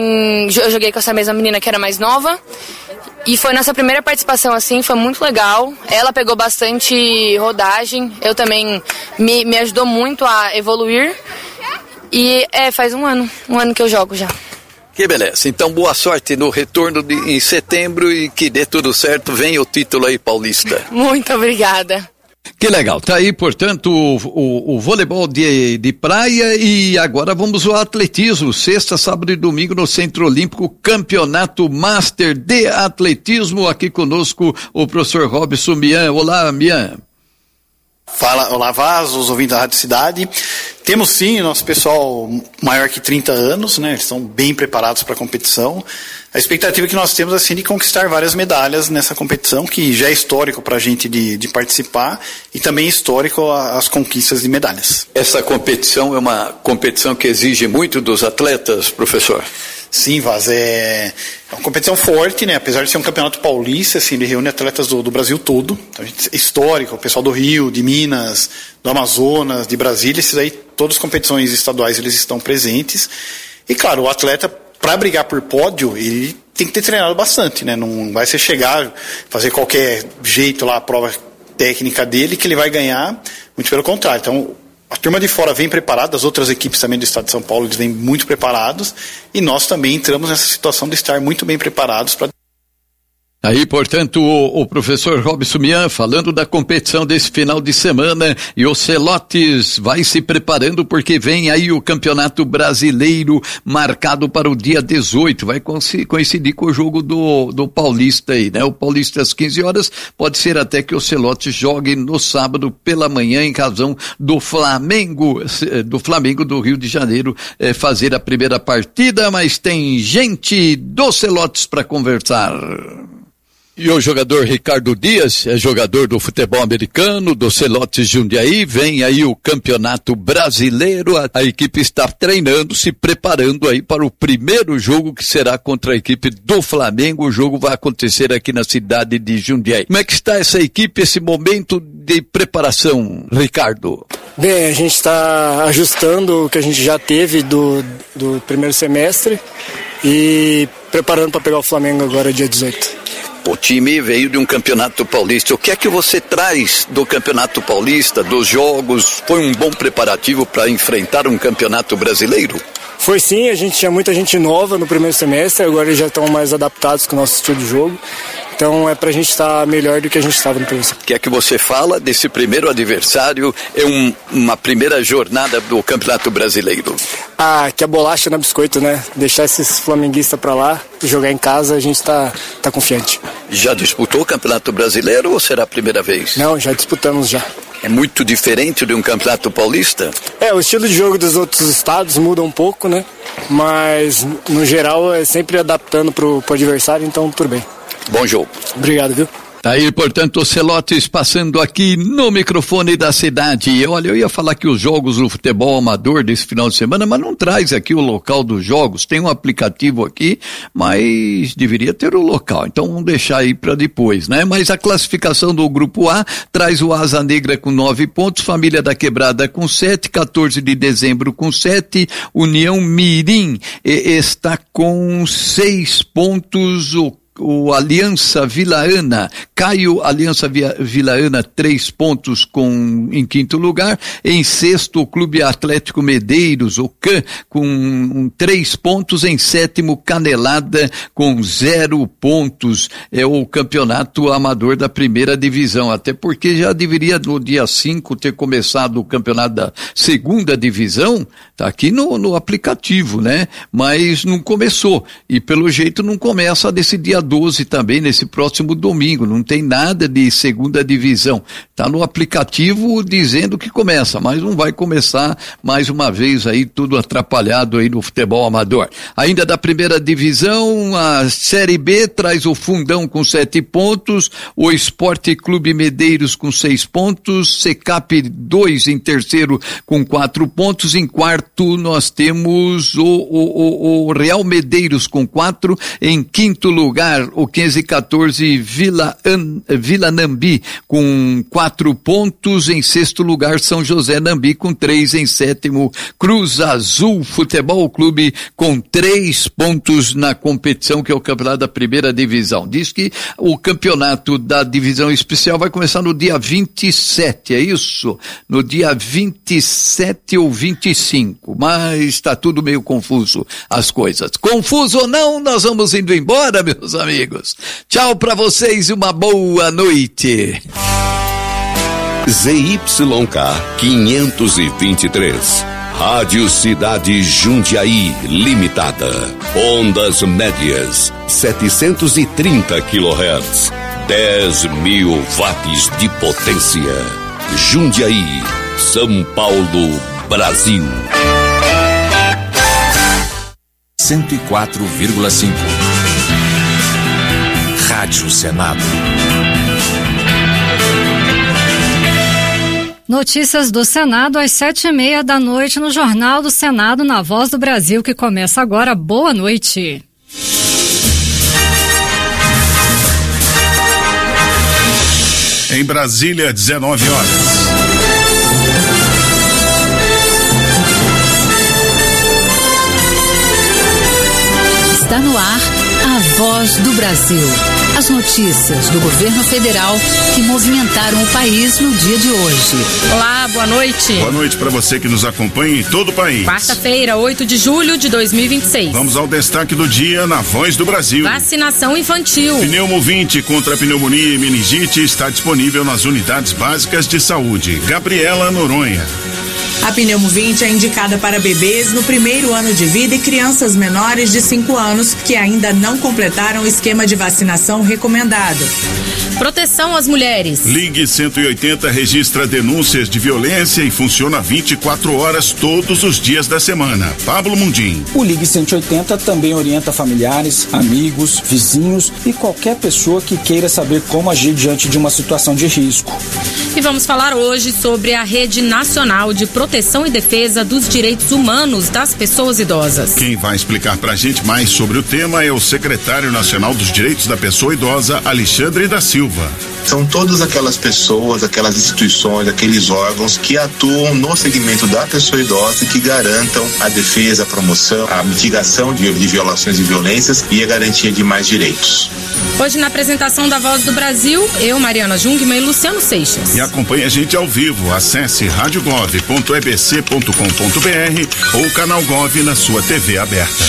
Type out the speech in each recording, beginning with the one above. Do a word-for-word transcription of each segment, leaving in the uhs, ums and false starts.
Eu joguei com essa mesma menina que era mais nova. E foi nossa primeira participação assim, foi muito legal. Ela pegou bastante rodagem, eu também me, me ajudou muito a evoluir. E é, faz um ano, um ano que eu jogo já. Que beleza, então boa sorte no retorno de, em setembro e que dê tudo certo, venha o título aí paulista. Muito obrigada. Que legal, tá aí, portanto, o, o, o voleibol de, de praia e agora vamos ao atletismo, sexta, sábado e domingo no Centro Olímpico, Campeonato Master de Atletismo, aqui conosco o professor Robson Mian. Olá, Mian. Fala, olá Vaz, os ouvintes da Rádio Cidade. Temos sim o nosso pessoal maior que trinta anos, né? Eles estão bem preparados para a competição. A expectativa que nós temos é assim, de conquistar várias medalhas nessa competição, que já é histórico para a gente de, de participar e também histórico as conquistas de medalhas. Essa competição é uma competição que exige muito dos atletas, professor? Sim, Vaz, é, é uma competição forte, né? Apesar de ser um campeonato paulista, assim, ele reúne atletas do, do Brasil todo. Então, a gente, é histórico, o pessoal do Rio, de Minas, do Amazonas, de Brasília, esses aí, todas as competições estaduais eles estão presentes. E claro, o atleta, para brigar por pódio, ele tem que ter treinado bastante, né? Não vai ser chegar, fazer qualquer jeito lá, a prova técnica dele, que ele vai ganhar, muito pelo contrário. Então, a turma de fora vem preparada, as outras equipes também do estado de São Paulo, eles vêm muito preparados, e nós também entramos nessa situação de estar muito bem preparados para... Aí, portanto, o, o professor Robson Mian falando da competição desse final de semana e o Celotes vai se preparando porque vem aí o Campeonato Brasileiro marcado para o dia dezoito, vai coincidir com o jogo do, do Paulista aí, né? O Paulista às quinze horas, pode ser até que o Celotes jogue no sábado pela manhã em razão do Flamengo, do Flamengo do Rio de Janeiro eh, fazer a primeira partida, mas tem gente do Celotes para conversar. E o jogador Ricardo Dias é jogador do futebol americano, do Celotes Jundiaí, vem aí o Campeonato Brasileiro, a, a equipe está treinando, se preparando aí para o primeiro jogo que será contra a equipe do Flamengo, o jogo vai acontecer aqui na cidade de Jundiaí. Como é que está essa equipe, esse momento de preparação, Ricardo? Bem, a gente está ajustando o que a gente já teve do, do primeiro semestre e preparando para pegar o Flamengo agora dia dezoito. O time veio de um campeonato paulista. O que é que você traz do campeonato paulista, dos jogos? Foi um bom preparativo para enfrentar um campeonato brasileiro? Foi sim, a gente tinha muita gente nova no primeiro semestre, agora eles já estão mais adaptados com o nosso estilo de jogo. Então é pra gente estar melhor do que a gente estava no primeiro semestre. O que é que você fala desse primeiro adversário? É um, uma primeira jornada do Campeonato Brasileiro. Ah, que a bolacha na biscoito, né? Deixar esses flamenguistas pra lá e jogar em casa, a gente tá, tá confiante. Já disputou o Campeonato Brasileiro ou será a primeira vez? Não, já disputamos já. É muito diferente de um campeonato paulista? É, o estilo de jogo dos outros estados muda um pouco, né? Mas, no geral, é sempre adaptando pro, pro adversário, então tudo bem. Bom jogo. Obrigado, viu? Tá aí, portanto, o Celotes passando aqui no microfone da cidade. Olha, eu ia falar que os jogos do futebol amador desse final de semana, mas não traz aqui o local dos jogos. Tem um aplicativo aqui, mas deveria ter o local. Então vamos deixar aí para depois, né? Mas a classificação do Grupo A traz o Asa Negra com nove pontos, Família da Quebrada com sete, quatorze de dezembro com sete, União Mirim está com seis pontos, o O Aliança Vilaana, Caio Aliança Vilaana, três pontos com, em quinto lugar. Em sexto, o Clube Atlético Medeiros, o C A, com um, três pontos. Em sétimo, Canelada, com zero pontos. É o campeonato amador da primeira divisão, até porque já deveria no dia cinco ter começado o campeonato da segunda divisão, tá aqui no, no aplicativo, né? Mas não começou, e pelo jeito não começa desse dia doze também, nesse próximo domingo, não tem nada de segunda divisão, tá no aplicativo dizendo que começa, mas não vai começar mais uma vez aí, tudo atrapalhado aí no futebol amador. Ainda da primeira divisão, a Série B traz o Fundão com sete pontos, o Esporte Clube Medeiros com seis pontos, Secap dois em terceiro com quatro pontos, em quarto nós temos o, o, o, o Real Medeiros com quatro, em quinto lugar lugar, o quinze quatorze Vila, An, Vila Nambi com quatro pontos. Em sexto lugar, São José Nambi com três. Em sétimo, Cruz Azul Futebol Clube com três pontos na competição, que é o campeonato da primeira divisão. Diz que o campeonato da divisão especial vai começar no dia vinte e sete, é isso? No dia vinte e sete ou vinte e cinco, mas está tudo meio confuso as coisas. Confuso ou não, nós vamos indo embora, meus amigos. Tchau para vocês e uma boa noite. Z Y K quinhentos e vinte e três, Rádio Cidade Jundiaí Limitada, ondas médias, setecentos e trinta quilohertz, dez mil watts de potência. Jundiaí, São Paulo, Brasil. cento e quatro vírgula cinco. Rádio Senado. Notícias do Senado às sete e meia da noite no Jornal do Senado, na Voz do Brasil, que começa agora. Boa noite. Em Brasília, dezenove horas. Está no ar a Voz do Brasil. As notícias do governo federal que movimentaram o país no dia de hoje. Olá, boa noite. Boa noite para você que nos acompanha em todo o país. Quarta-feira, oito de julho de dois mil e vinte e seis. Vamos ao destaque do dia na Voz do Brasil. Vacinação infantil. Pneumovinte contra pneumonia e meningite está disponível nas unidades básicas de saúde. Gabriela Noronha. A Pneumovinte é indicada para bebês no primeiro ano de vida e crianças menores de cinco anos que ainda não completaram o esquema de vacinação recomendado. Proteção às mulheres. Ligue cento e oitenta registra denúncias de violência e funciona vinte e quatro horas todos os dias da semana. Pablo Mundim. O Ligue cento e oitenta também orienta familiares, amigos, vizinhos e qualquer pessoa que queira saber como agir diante de uma situação de risco. E vamos falar hoje sobre a Rede Nacional de Proteção e Defesa dos Direitos Humanos das Pessoas Idosas. Quem vai explicar pra gente mais sobre o tema é o secretário nacional dos Direitos da Pessoa Idosa, Alexandre da Silva. São todas aquelas pessoas, aquelas instituições, aqueles órgãos que atuam no segmento da pessoa idosa e que garantam a defesa, a promoção, a mitigação de, de violações e violências e a garantia de mais direitos. Hoje, na apresentação da Voz do Brasil, eu, Mariana Jungmann e Luciano Seixas. E acompanhe a gente ao vivo. Acesse rádio gov ponto e b c ponto com ponto b r ou canal Gov na sua T V aberta.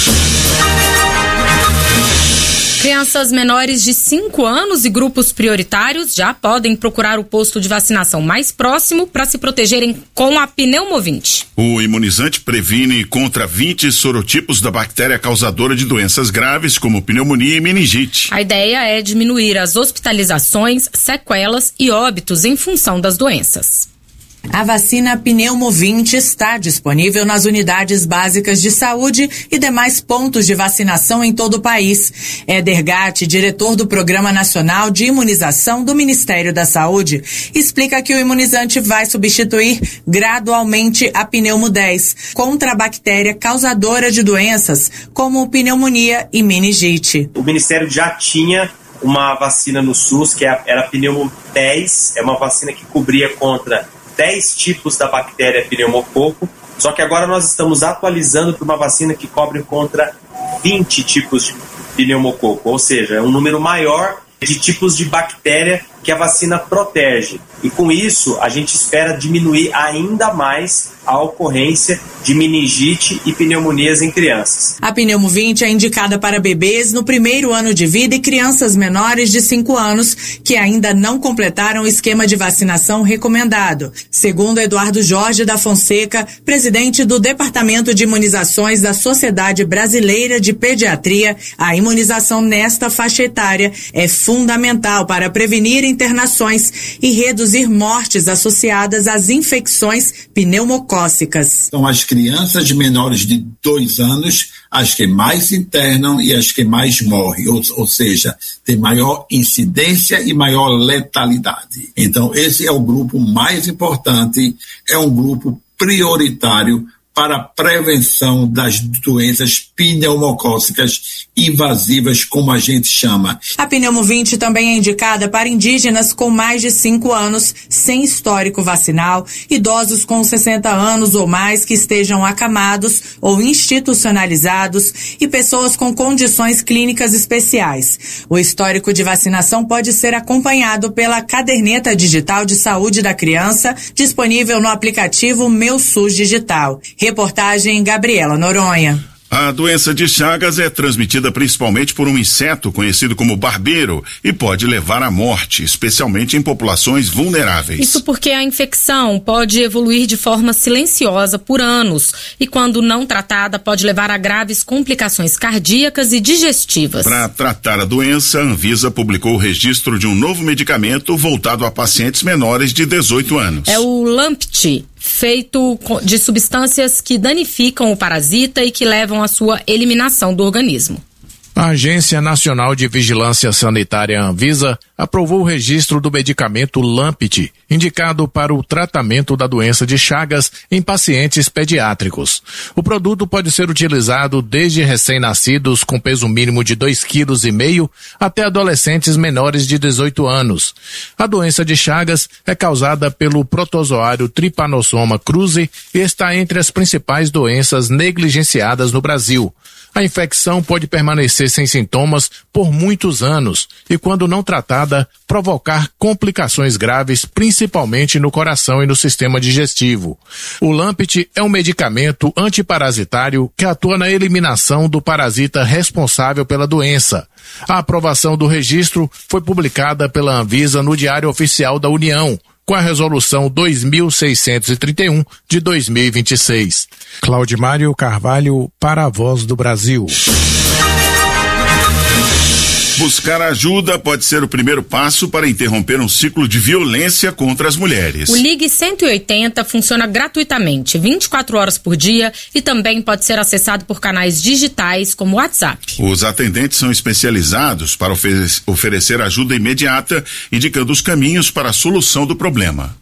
Crianças menores de cinco anos e grupos prioritários já podem procurar o posto de vacinação mais próximo para se protegerem com a Pneumovinte. O imunizante previne contra vinte sorotipos da bactéria causadora de doenças graves como pneumonia e meningite. A ideia é diminuir as hospitalizações, sequelas e óbitos em função das doenças. A vacina Pneumovinte está disponível nas unidades básicas de saúde e demais pontos de vacinação em todo o país. Éder Gatti, diretor do Programa Nacional de Imunização do Ministério da Saúde, explica que o imunizante vai substituir gradualmente a Pneumo dez contra a bactéria causadora de doenças como pneumonia e meningite. O Ministério já tinha uma vacina no SUS, que era a Pneumo dez, é uma vacina que cobria contra dez tipos da bactéria pneumococo, só que agora nós estamos atualizando para uma vacina que cobre contra vinte tipos de pneumococo, ou seja, é um número maior de tipos de bactéria que a vacina protege. E com isso, a gente espera diminuir ainda mais a ocorrência de meningite e pneumonias em crianças. A Pneumovinte é indicada para bebês no primeiro ano de vida e crianças menores de cinco anos que ainda não completaram o esquema de vacinação recomendado. Segundo Eduardo Jorge da Fonseca, presidente do Departamento de Imunizações da Sociedade Brasileira de Pediatria, a imunização nesta faixa etária é fundamental para prevenir internações e reduzir mortes associadas às infecções pneumocócicas. São as crianças menores de dois anos as que mais internam e as que mais morrem, ou, ou seja, tem maior incidência e maior letalidade. Então, esse é o grupo mais importante, é um grupo prioritário para a prevenção das doenças pneumocócicas invasivas, como a gente chama. A pneumo vinte também é indicada para indígenas com mais de cinco anos, sem histórico vacinal, idosos com sessenta anos ou mais que estejam acamados ou institucionalizados e pessoas com condições clínicas especiais. O histórico de vacinação pode ser acompanhado pela caderneta digital de saúde da criança, disponível no aplicativo Meu SUS Digital. Reportagem Gabriela Noronha. A doença de Chagas é transmitida principalmente por um inseto conhecido como barbeiro e pode levar à morte, especialmente em populações vulneráveis. Isso porque a infecção pode evoluir de forma silenciosa por anos e, quando não tratada, pode levar a graves complicações cardíacas e digestivas. Para tratar a doença, a Anvisa publicou o registro de um novo medicamento voltado a pacientes menores de dezoito anos. É o Lampte, feito de substâncias que danificam o parasita e que levam à sua eliminação do organismo. A Agência Nacional de Vigilância Sanitária Anvisa aprovou o registro do medicamento Lampte, indicado para o tratamento da doença de Chagas em pacientes pediátricos. O produto pode ser utilizado desde recém-nascidos com peso mínimo de dois vírgula cinco quilos até adolescentes menores de dezoito anos. A doença de Chagas é causada pelo protozoário Trypanosoma cruzi e está entre as principais doenças negligenciadas no Brasil. A infecção pode permanecer sem sintomas por muitos anos e, quando não tratada, provocar complicações graves, principalmente no coração e no sistema digestivo. O Lampte é um medicamento antiparasitário que atua na eliminação do parasita responsável pela doença. A aprovação do registro foi publicada pela Anvisa no Diário Oficial da União, com a resolução dois mil seiscentos e trinta e um de dois mil e vinte e seis. Claudimário Carvalho, para a Voz do Brasil. Buscar ajuda pode ser o primeiro passo para interromper um ciclo de violência contra as mulheres. O Ligue cento e oitenta funciona gratuitamente, vinte e quatro horas por dia, e também pode ser acessado por canais digitais como o WhatsApp. Os atendentes são especializados para ofe- oferecer ajuda imediata, indicando os caminhos para a solução do problema.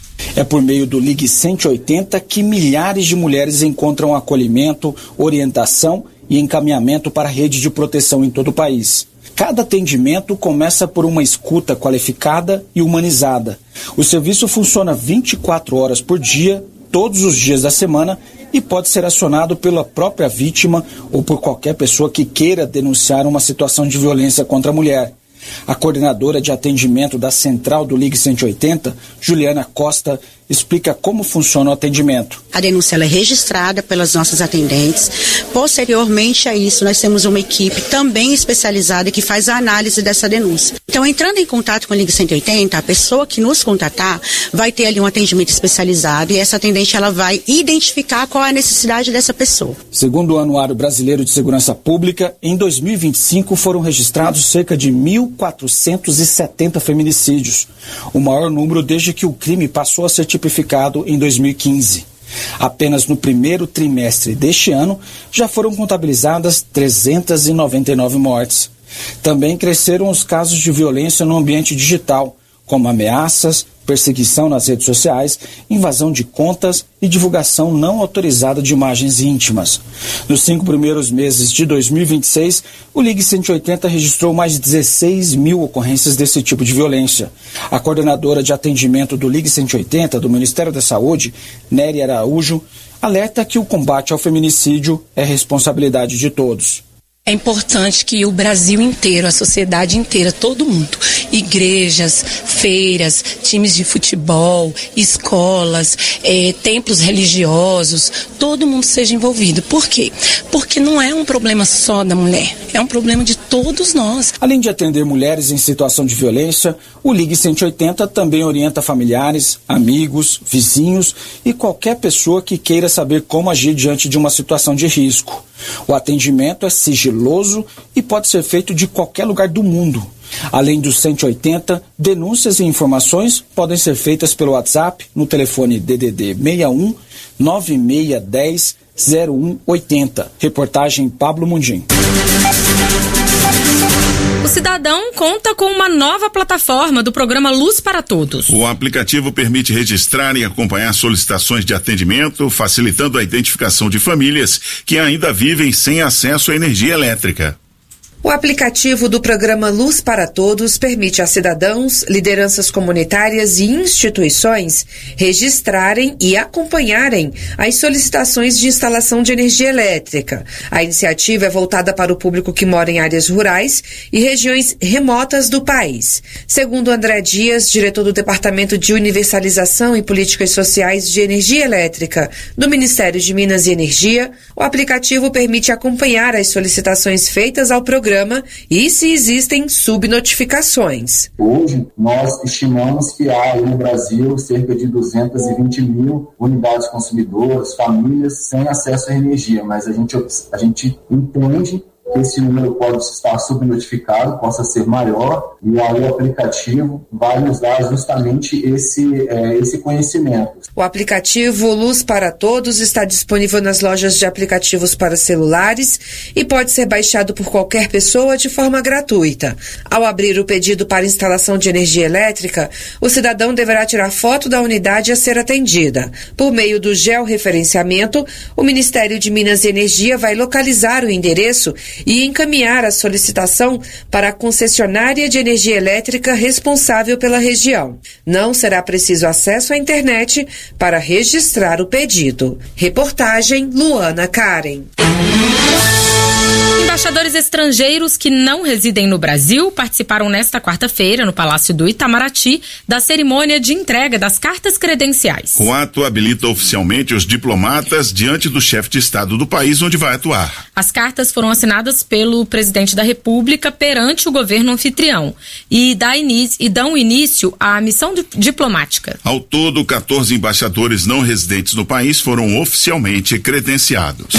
É por meio do Ligue cento e oitenta que milhares de mulheres encontram acolhimento, orientação e encaminhamento para a rede de proteção em todo o país. Cada atendimento começa por uma escuta qualificada e humanizada. O serviço funciona vinte e quatro horas por dia, todos os dias da semana, e pode ser acionado pela própria vítima ou por qualquer pessoa que queira denunciar uma situação de violência contra a mulher. A coordenadora de atendimento da Central do Ligue cento e oitenta, Juliana Costa, explica como funciona o atendimento. A denúncia ela é registrada pelas nossas atendentes. Posteriormente a isso, nós temos uma equipe também especializada que faz a análise dessa denúncia. Então, entrando em contato com o Ligue cento e oitenta, a pessoa que nos contatar vai ter ali um atendimento especializado e essa atendente ela vai identificar qual é a necessidade dessa pessoa. Segundo o Anuário Brasileiro de Segurança Pública, em dois mil e vinte e cinco foram registrados cerca de mil quatrocentos e setenta feminicídios, o maior número desde que o crime passou a ser tipificado em dois mil e quinze. Apenas no primeiro trimestre deste ano já foram contabilizadas trezentas e noventa e nove mortes. Também cresceram os casos de violência no ambiente digital, como ameaças, perseguição nas redes sociais, invasão de contas e divulgação não autorizada de imagens íntimas. Nos cinco primeiros meses de dois mil e vinte e seis, o Ligue cento e oitenta registrou mais de dezesseis mil ocorrências desse tipo de violência. A coordenadora de atendimento do Ligue cento e oitenta do Ministério da Saúde, Nery Araújo, alerta que o combate ao feminicídio é responsabilidade de todos. É importante que o Brasil inteiro, a sociedade inteira, todo mundo, igrejas, feiras, times de futebol, escolas, eh, templos religiosos, todo mundo seja envolvido. Por quê? Porque não é um problema só da mulher, é um problema de todos nós. Além de atender mulheres em situação de violência, o Ligue cento e oitenta também orienta familiares, amigos, vizinhos e qualquer pessoa que queira saber como agir diante de uma situação de risco. O atendimento é sigiloso e pode ser feito de qualquer lugar do mundo. Além do cento e oitenta, denúncias e informações podem ser feitas pelo WhatsApp no telefone D D D sessenta e um, nove seis um zero, zero um oito zero. Reportagem Pablo Mundim. O cidadão conta com uma nova plataforma do programa Luz para Todos. O aplicativo permite registrar e acompanhar solicitações de atendimento, facilitando a identificação de famílias que ainda vivem sem acesso à energia elétrica. O aplicativo do programa Luz para Todos permite a cidadãos, lideranças comunitárias e instituições registrarem e acompanharem as solicitações de instalação de energia elétrica. A iniciativa é voltada para o público que mora em áreas rurais e regiões remotas do país. Segundo André Dias, diretor do Departamento de Universalização e Políticas Sociais de Energia Elétrica do Ministério de Minas e Energia, o aplicativo permite acompanhar as solicitações feitas ao programa e se existem subnotificações. Hoje, nós estimamos que há no Brasil cerca de duzentas e vinte mil unidades consumidoras, famílias sem acesso à energia, mas a gente, a gente entende que esse número pode estar subnotificado, possa ser maior, e aí o aplicativo vai nos dar justamente esse, é, esse conhecimento. O aplicativo Luz para Todos está disponível nas lojas de aplicativos para celulares e pode ser baixado por qualquer pessoa de forma gratuita. Ao abrir o pedido para instalação de energia elétrica, o cidadão deverá tirar foto da unidade a ser atendida. Por meio do georreferenciamento, o Ministério de Minas e Energia vai localizar o endereço e encaminhar a solicitação para a concessionária de energia elétrica responsável pela região. Não será preciso acesso à internet para registrar o pedido. Reportagem Luana Karen. Embaixadores estrangeiros que não residem no Brasil participaram nesta quarta-feira, no Palácio do Itamaraty, da cerimônia de entrega das cartas credenciais. O ato habilita oficialmente os diplomatas diante do chefe de Estado do país onde vai atuar. As cartas foram assinadas pelo presidente da República perante o governo anfitrião e, dá início, e dão início à missão diplomática. Ao todo, quatorze embaixadores não residentes no país foram oficialmente credenciados.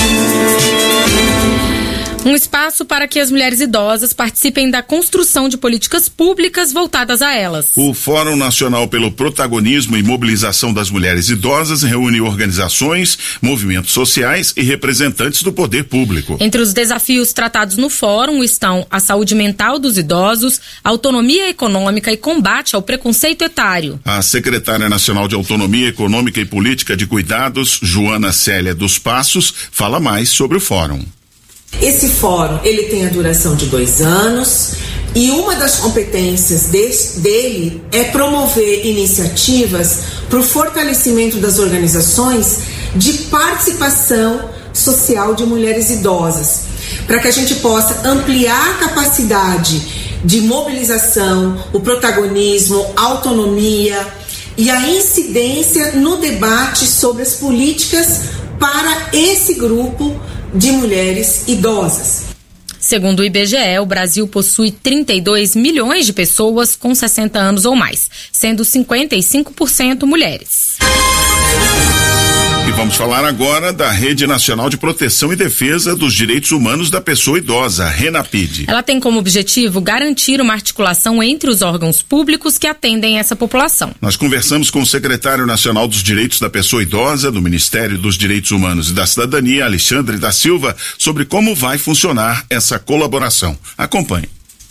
Um espaço para que as mulheres idosas participem da construção de políticas públicas voltadas a elas. O Fórum Nacional pelo Protagonismo e Mobilização das Mulheres Idosas reúne organizações, movimentos sociais e representantes do poder público. Entre os desafios tratados no fórum estão a saúde mental dos idosos, autonomia econômica e combate ao preconceito etário. A secretária nacional de Autonomia Econômica e Política de Cuidados, Joana Célia dos Passos, fala mais sobre o fórum. Esse fórum, ele tem a duração de dois anos e uma das competências de, dele é promover iniciativas para o fortalecimento das organizações de participação social de mulheres idosas, para que a gente possa ampliar a capacidade de mobilização, o protagonismo, a autonomia e a incidência no debate sobre as políticas para esse grupo de mulheres idosas. Segundo o I B G E, o Brasil possui trinta e dois milhões de pessoas com sessenta anos ou mais, sendo cinquenta e cinco por cento mulheres. E vamos falar agora da Rede Nacional de Proteção e Defesa dos Direitos Humanos da Pessoa Idosa, RENAPID. Ela tem como objetivo garantir uma articulação entre os órgãos públicos que atendem essa população. Nós conversamos com o secretário nacional dos Direitos da Pessoa Idosa, do Ministério dos Direitos Humanos e da Cidadania, Alexandre da Silva, sobre como vai funcionar essa colaboração. Acompanhe.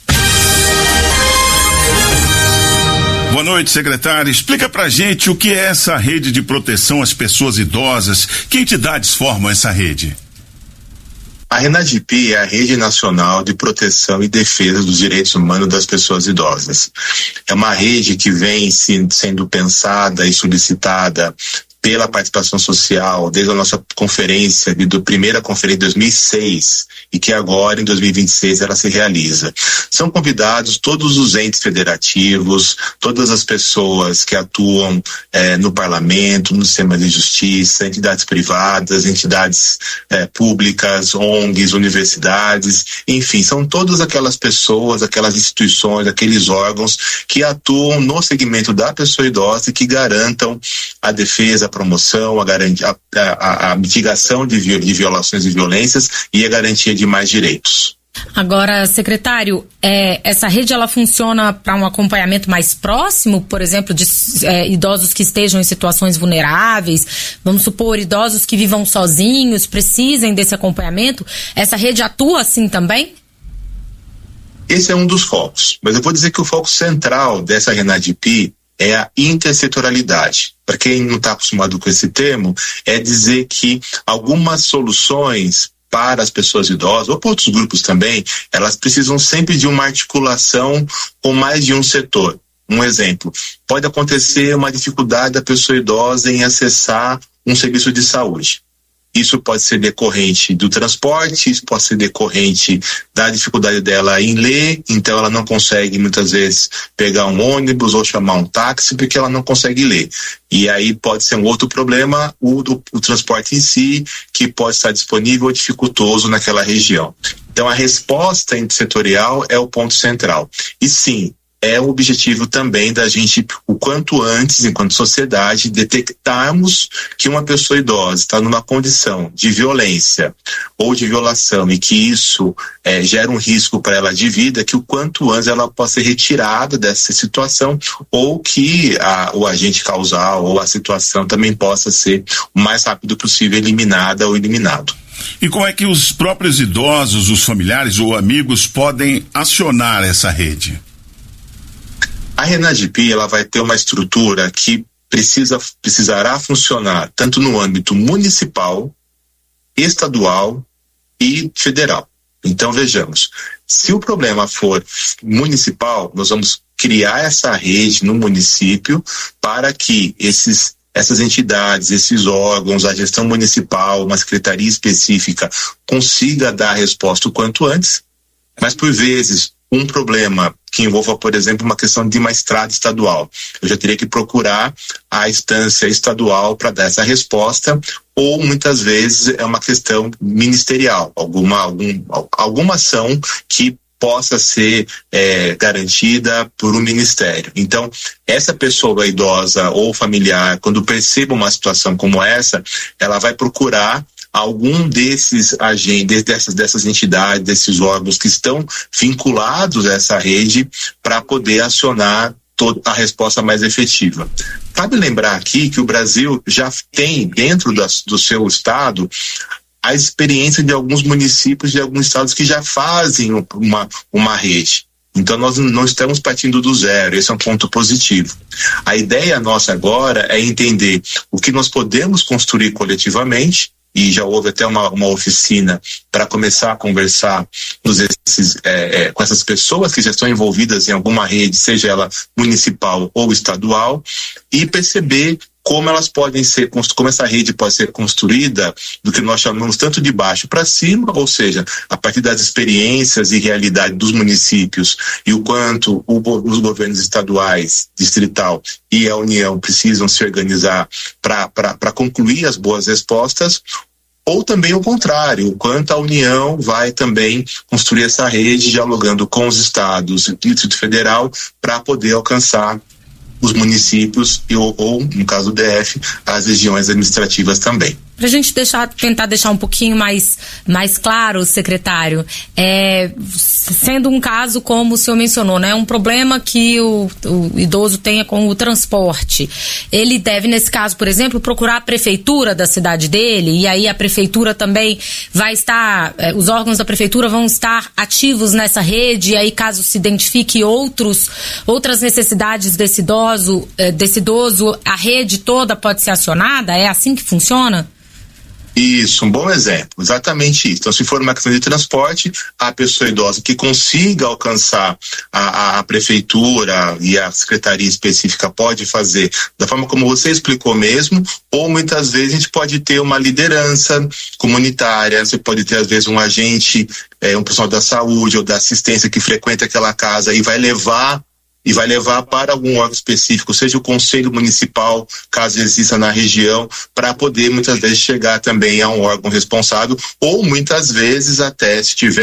Boa noite, secretário. Explica pra gente o que é essa rede de proteção às pessoas idosas. Que entidades formam essa rede? A RENADIP é a Rede Nacional de Proteção e Defesa dos Direitos Humanos das Pessoas Idosas. É uma rede que vem se, sendo pensada e solicitada pela participação social, desde a nossa conferência, de primeira conferência de dois mil e seis, e que agora, em dois mil e vinte e seis, ela se realiza. São convidados todos os entes federativos, todas as pessoas que atuam eh, no parlamento, no sistema de justiça, entidades privadas, entidades eh, públicas, O N Gs, universidades, enfim, são todas aquelas pessoas, aquelas instituições, aqueles órgãos que atuam no segmento da pessoa idosa e que garantam a defesa, a promoção, a, garantia, a, a, a mitigação de, vi, de violações e violências e a garantia de mais direitos. Agora, secretário, é, essa rede ela funciona para um acompanhamento mais próximo, por exemplo, de é, idosos que estejam em situações vulneráveis, vamos supor, idosos que vivam sozinhos, precisem desse acompanhamento, essa rede atua assim também? Esse é um dos focos, mas eu vou dizer que o foco central dessa Renadip é a intersetorialidade. Para quem não está acostumado com esse termo, é dizer que algumas soluções para as pessoas idosas, ou para outros grupos também, elas precisam sempre de uma articulação com mais de um setor. Um exemplo, pode acontecer uma dificuldade da pessoa idosa em acessar um serviço de saúde. Isso pode ser decorrente do transporte, isso pode ser decorrente da dificuldade dela em ler, então ela não consegue muitas vezes pegar um ônibus ou chamar um táxi porque ela não consegue ler. E aí pode ser um outro problema, o, do, o transporte em si, que pode estar disponível ou dificultoso naquela região. Então a resposta intersetorial é o ponto central. E sim, é o objetivo também da gente, o quanto antes, enquanto sociedade, detectarmos que uma pessoa idosa está numa condição de violência ou de violação e que isso é, gera um risco para ela de vida, que o quanto antes ela possa ser retirada dessa situação ou que a, o agente causal ou a situação também possa ser o mais rápido possível eliminada ou eliminado. E como é que os próprios idosos, os familiares ou amigos podem acionar essa rede? A Renadip, ela vai ter uma estrutura que precisa, precisará funcionar tanto no âmbito municipal, estadual e federal. Então vejamos, se o problema for municipal, nós vamos criar essa rede no município para que esses essas entidades, esses órgãos, a gestão municipal, uma secretaria específica consiga dar a resposta o quanto antes, mas por vezes um problema que envolva, por exemplo, uma questão de uma estrada estadual. Eu já teria que procurar a instância estadual para dar essa resposta, ou muitas vezes é uma questão ministerial, alguma, algum, alguma ação que possa ser é, garantida por um ministério. Então, essa pessoa idosa ou familiar, quando perceba uma situação como essa, ela vai procurar algum desses agentes, dessas, dessas entidades, desses órgãos que estão vinculados a essa rede para poder acionar toda a resposta mais efetiva. Cabe lembrar aqui que o Brasil já tem dentro das, do seu estado a experiência de alguns municípios de alguns estados que já fazem uma, uma rede. Então nós não estamos partindo do zero, esse é um ponto positivo. A ideia nossa agora é entender o que nós podemos construir coletivamente, e já houve até uma, uma oficina para começar a conversar nos esses, é, é, com essas pessoas que já estão envolvidas em alguma rede, seja ela municipal ou estadual, e perceber como elas podem ser, como essa rede pode ser construída do que nós chamamos tanto de baixo para cima, ou seja, a partir das experiências e realidade dos municípios e o quanto o, os governos estaduais, distrital e a União precisam se organizar para concluir as boas respostas, ou também o contrário, o quanto a União vai também construir essa rede dialogando com os estados e o Distrito Federal para poder alcançar os municípios e, ou, ou, no caso do D F, as regiões administrativas também. Para a gente deixar, tentar deixar um pouquinho mais, mais claro, secretário, é, sendo um caso como o senhor mencionou, né, um problema que o, o idoso tenha com o transporte, ele deve, nesse caso, por exemplo, procurar a prefeitura da cidade dele, e aí a prefeitura também vai estar, é, os órgãos da prefeitura vão estar ativos nessa rede, e aí caso se identifique outros, outras necessidades desse idoso, é, desse idoso, a rede toda pode ser acionada? É assim que funciona? Isso, um bom exemplo, exatamente isso. Então, se for uma questão de transporte, a pessoa idosa que consiga alcançar a, a, a prefeitura e a secretaria específica pode fazer da forma como você explicou mesmo, ou muitas vezes a gente pode ter uma liderança comunitária, você pode ter às vezes um agente, é, um pessoal da saúde ou da assistência que frequenta aquela casa e vai levar e vai levar para algum órgão específico, seja o conselho municipal, caso exista na região, para poder muitas vezes chegar também a um órgão responsável, ou muitas vezes até, se tiver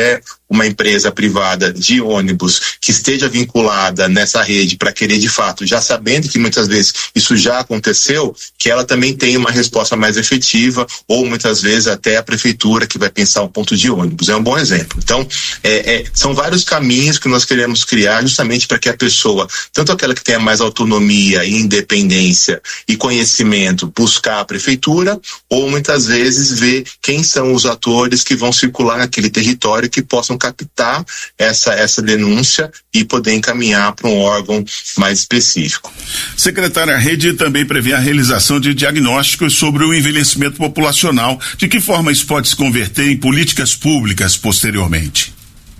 uma empresa privada de ônibus que esteja vinculada nessa rede para querer de fato, já sabendo que muitas vezes isso já aconteceu, que ela também tenha uma resposta mais efetiva, ou muitas vezes até a prefeitura que vai pensar um ponto de ônibus. É um bom exemplo. Então, é, é, são vários caminhos que nós queremos criar justamente para que a pessoa, tanto aquela que tenha mais autonomia e independência e conhecimento, buscar a prefeitura, ou muitas vezes ver quem são os atores que vão circular naquele território que possam captar essa, essa denúncia e poder encaminhar para um órgão mais específico. Secretária, a rede também prevê a realização de diagnósticos sobre o envelhecimento populacional. De que forma isso pode se converter em políticas públicas posteriormente?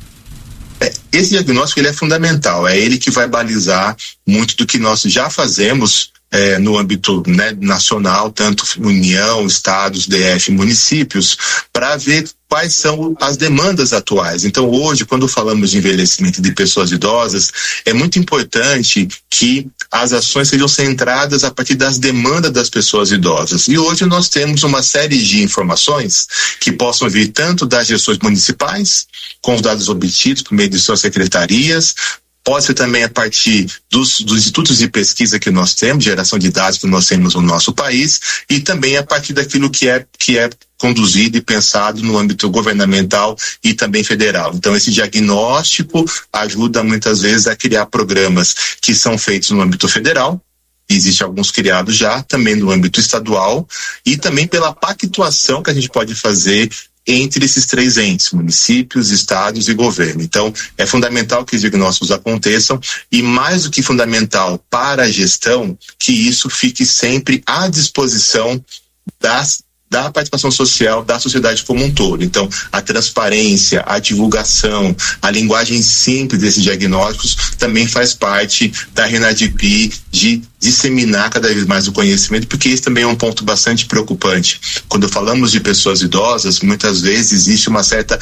É, esse diagnóstico ele é fundamental, é ele que vai balizar muito do que nós já fazemos É, no âmbito, né, nacional, tanto União, estados, D F, municípios, para ver quais são as demandas atuais. Então, hoje, quando falamos de envelhecimento de pessoas idosas, é muito importante que as ações sejam centradas a partir das demandas das pessoas idosas. E hoje nós temos uma série de informações que possam vir tanto das gestões municipais, com os dados obtidos por meio de suas secretarias, pode ser também a partir dos, dos institutos de pesquisa que nós temos, geração de dados que nós temos no nosso país, e também a partir daquilo que é, que é conduzido e pensado no âmbito governamental e também federal. Então, esse diagnóstico ajuda muitas vezes a criar programas que são feitos no âmbito federal. Existem alguns criados já, também no âmbito estadual, e também pela pactuação que a gente pode fazer entre esses três entes, municípios, estados e governo. Então, é fundamental que os diagnósticos aconteçam e, mais do que fundamental para a gestão, que isso fique sempre à disposição das da participação social da sociedade como um todo. Então, a transparência, a divulgação, a linguagem simples desses diagnósticos também faz parte da Renadip de disseminar cada vez mais o conhecimento, porque esse também é um ponto bastante preocupante. Quando falamos de pessoas idosas, muitas vezes existe uma certa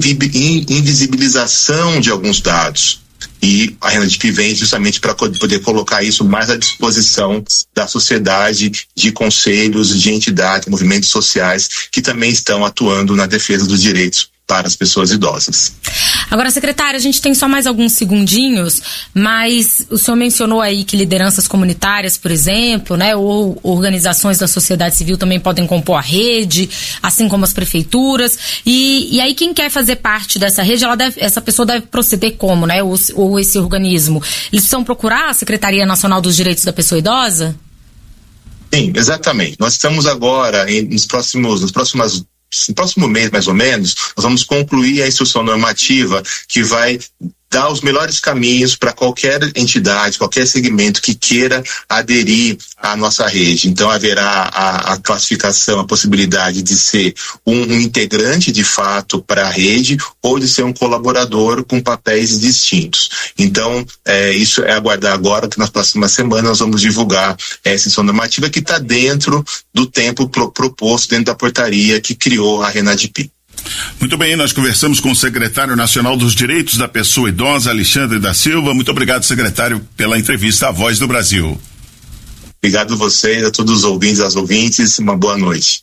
invisibilização de alguns dados. E a Renadip vem justamente para poder colocar isso mais à disposição da sociedade, de conselhos, de entidades, movimentos sociais que também estão atuando na defesa dos direitos para as pessoas idosas. Agora, secretária, a gente tem só mais alguns segundinhos, mas o senhor mencionou aí que lideranças comunitárias, por exemplo, né, ou organizações da sociedade civil também podem compor a rede, assim como as prefeituras, e, e aí quem quer fazer parte dessa rede, ela deve, essa pessoa deve proceder como, né, ou, ou esse organismo? Eles precisam procurar a Secretaria Nacional dos Direitos da Pessoa Idosa? Sim, exatamente. Nós estamos agora, em, nos próximos, nos próximos no próximo mês, mais ou menos, nós vamos concluir a instrução normativa que vai dar os melhores caminhos para qualquer entidade, qualquer segmento que queira aderir à nossa rede. Então, haverá a, a classificação, a possibilidade de ser um, um integrante de fato para a rede ou de ser um colaborador com papéis distintos. Então, é, isso é aguardar agora, que nas próximas semanas nós vamos divulgar essa instrução normativa que está dentro do tempo pro, proposto, dentro da portaria que criou a Renadip. Muito bem, nós conversamos com o secretário nacional dos Direitos da Pessoa Idosa, Alexandre da Silva. Muito obrigado, secretário, pela entrevista à Voz do Brasil. Obrigado a vocês, a todos os ouvintes e as ouvintes. Uma boa noite.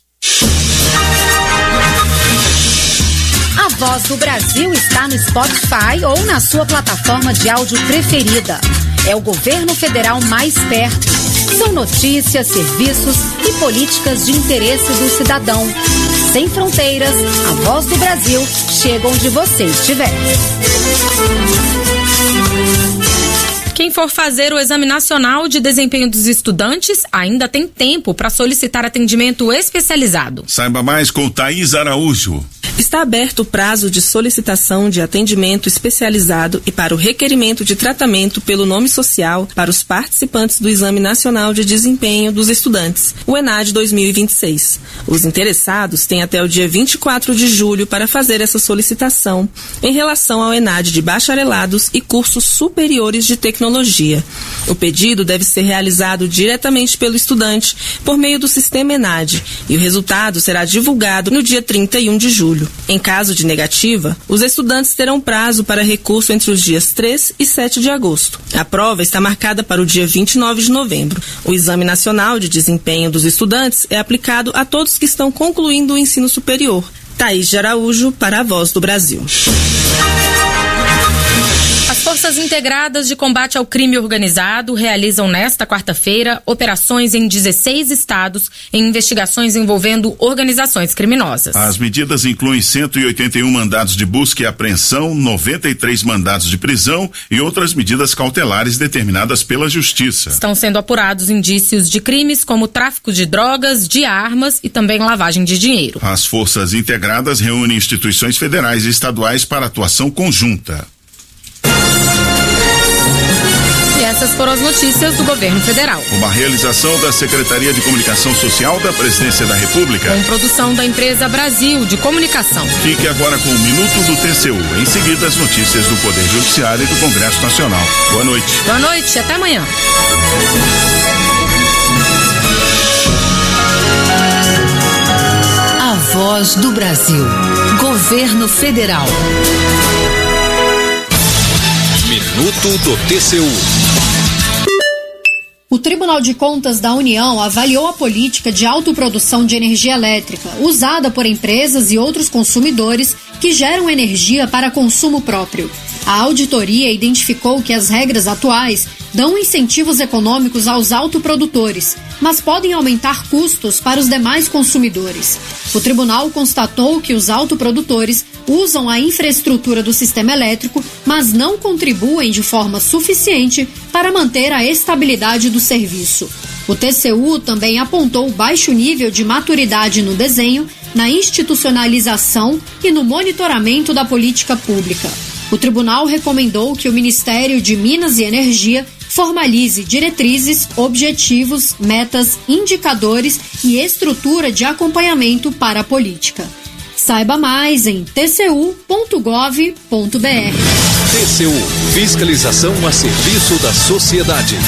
A Voz do Brasil está no Spotify ou na sua plataforma de áudio preferida. É o governo federal mais perto. São notícias, serviços e políticas de interesse do cidadão. Sem fronteiras, a Voz do Brasil chega onde você estiver. Quem for fazer o Exame Nacional de Desempenho dos Estudantes ainda tem tempo para solicitar atendimento especializado. Saiba mais com Thaís Araújo. Está aberto o prazo de solicitação de atendimento especializado e para o requerimento de tratamento pelo nome social para os participantes do Exame Nacional de Desempenho dos Estudantes, o ENAD dois mil e vinte e seis. Os interessados têm até o dia vinte e quatro de julho para fazer essa solicitação em relação ao ENAD de bacharelados e cursos superiores de tecnologia. O pedido deve ser realizado diretamente pelo estudante por meio do sistema ENAD e o resultado será divulgado no dia trinta e um de julho. Em caso de negativa, os estudantes terão prazo para recurso entre os dias três e sete de agosto. A prova está marcada para o dia vinte e nove de novembro. O Exame Nacional de Desempenho dos Estudantes é aplicado a todos que estão concluindo o ensino superior. Thaís de Araújo, para a Voz do Brasil. Forças Integradas de Combate ao Crime Organizado realizam nesta quarta-feira operações em dezesseis estados em investigações envolvendo organizações criminosas. As medidas incluem cento e oitenta e um mandados de busca e apreensão, noventa e três mandados de prisão e outras medidas cautelares determinadas pela Justiça. Estão sendo apurados indícios de crimes como tráfico de drogas, de armas e também lavagem de dinheiro. As Forças Integradas reúnem instituições federais e estaduais para atuação conjunta. E essas foram as notícias do governo federal. Uma realização da Secretaria de Comunicação Social da Presidência da República. Com produção da empresa Brasil de Comunicação. Fique agora com o Minuto do T C U. Em seguida, as notícias do Poder Judiciário e do Congresso Nacional. Boa noite. Boa noite, até amanhã. A Voz do Brasil. Governo Federal. Minuto do T C U. O Tribunal de Contas da União avaliou a política de autoprodução de energia elétrica usada por empresas e outros consumidores que geram energia para consumo próprio. A auditoria identificou que as regras atuais dão incentivos econômicos aos autoprodutores, mas podem aumentar custos para os demais consumidores. O tribunal constatou que os autoprodutores usam a infraestrutura do sistema elétrico, mas não contribuem de forma suficiente para manter a estabilidade do serviço. O T C U também apontou baixo nível de maturidade no desenho, na institucionalização e no monitoramento da política pública. O tribunal recomendou que o Ministério de Minas e Energia formalize diretrizes, objetivos, metas, indicadores e estrutura de acompanhamento para a política. Saiba mais em t c u ponto gov ponto b r. T C U, fiscalização a serviço da sociedade.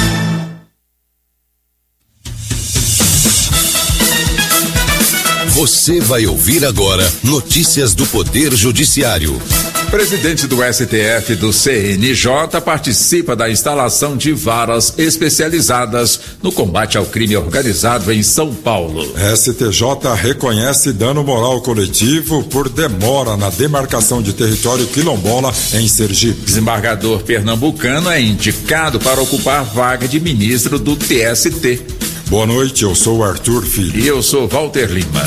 Você vai ouvir agora notícias do Poder Judiciário. Presidente do S T F do C N J participa da instalação de varas especializadas no combate ao crime organizado em São Paulo. S T J reconhece dano moral coletivo por demora na demarcação de território quilombola em Sergipe. Desembargador pernambucano é indicado para ocupar vaga de ministro do T S T. Boa noite, eu sou Arthur Filho. E eu sou Walter Lima.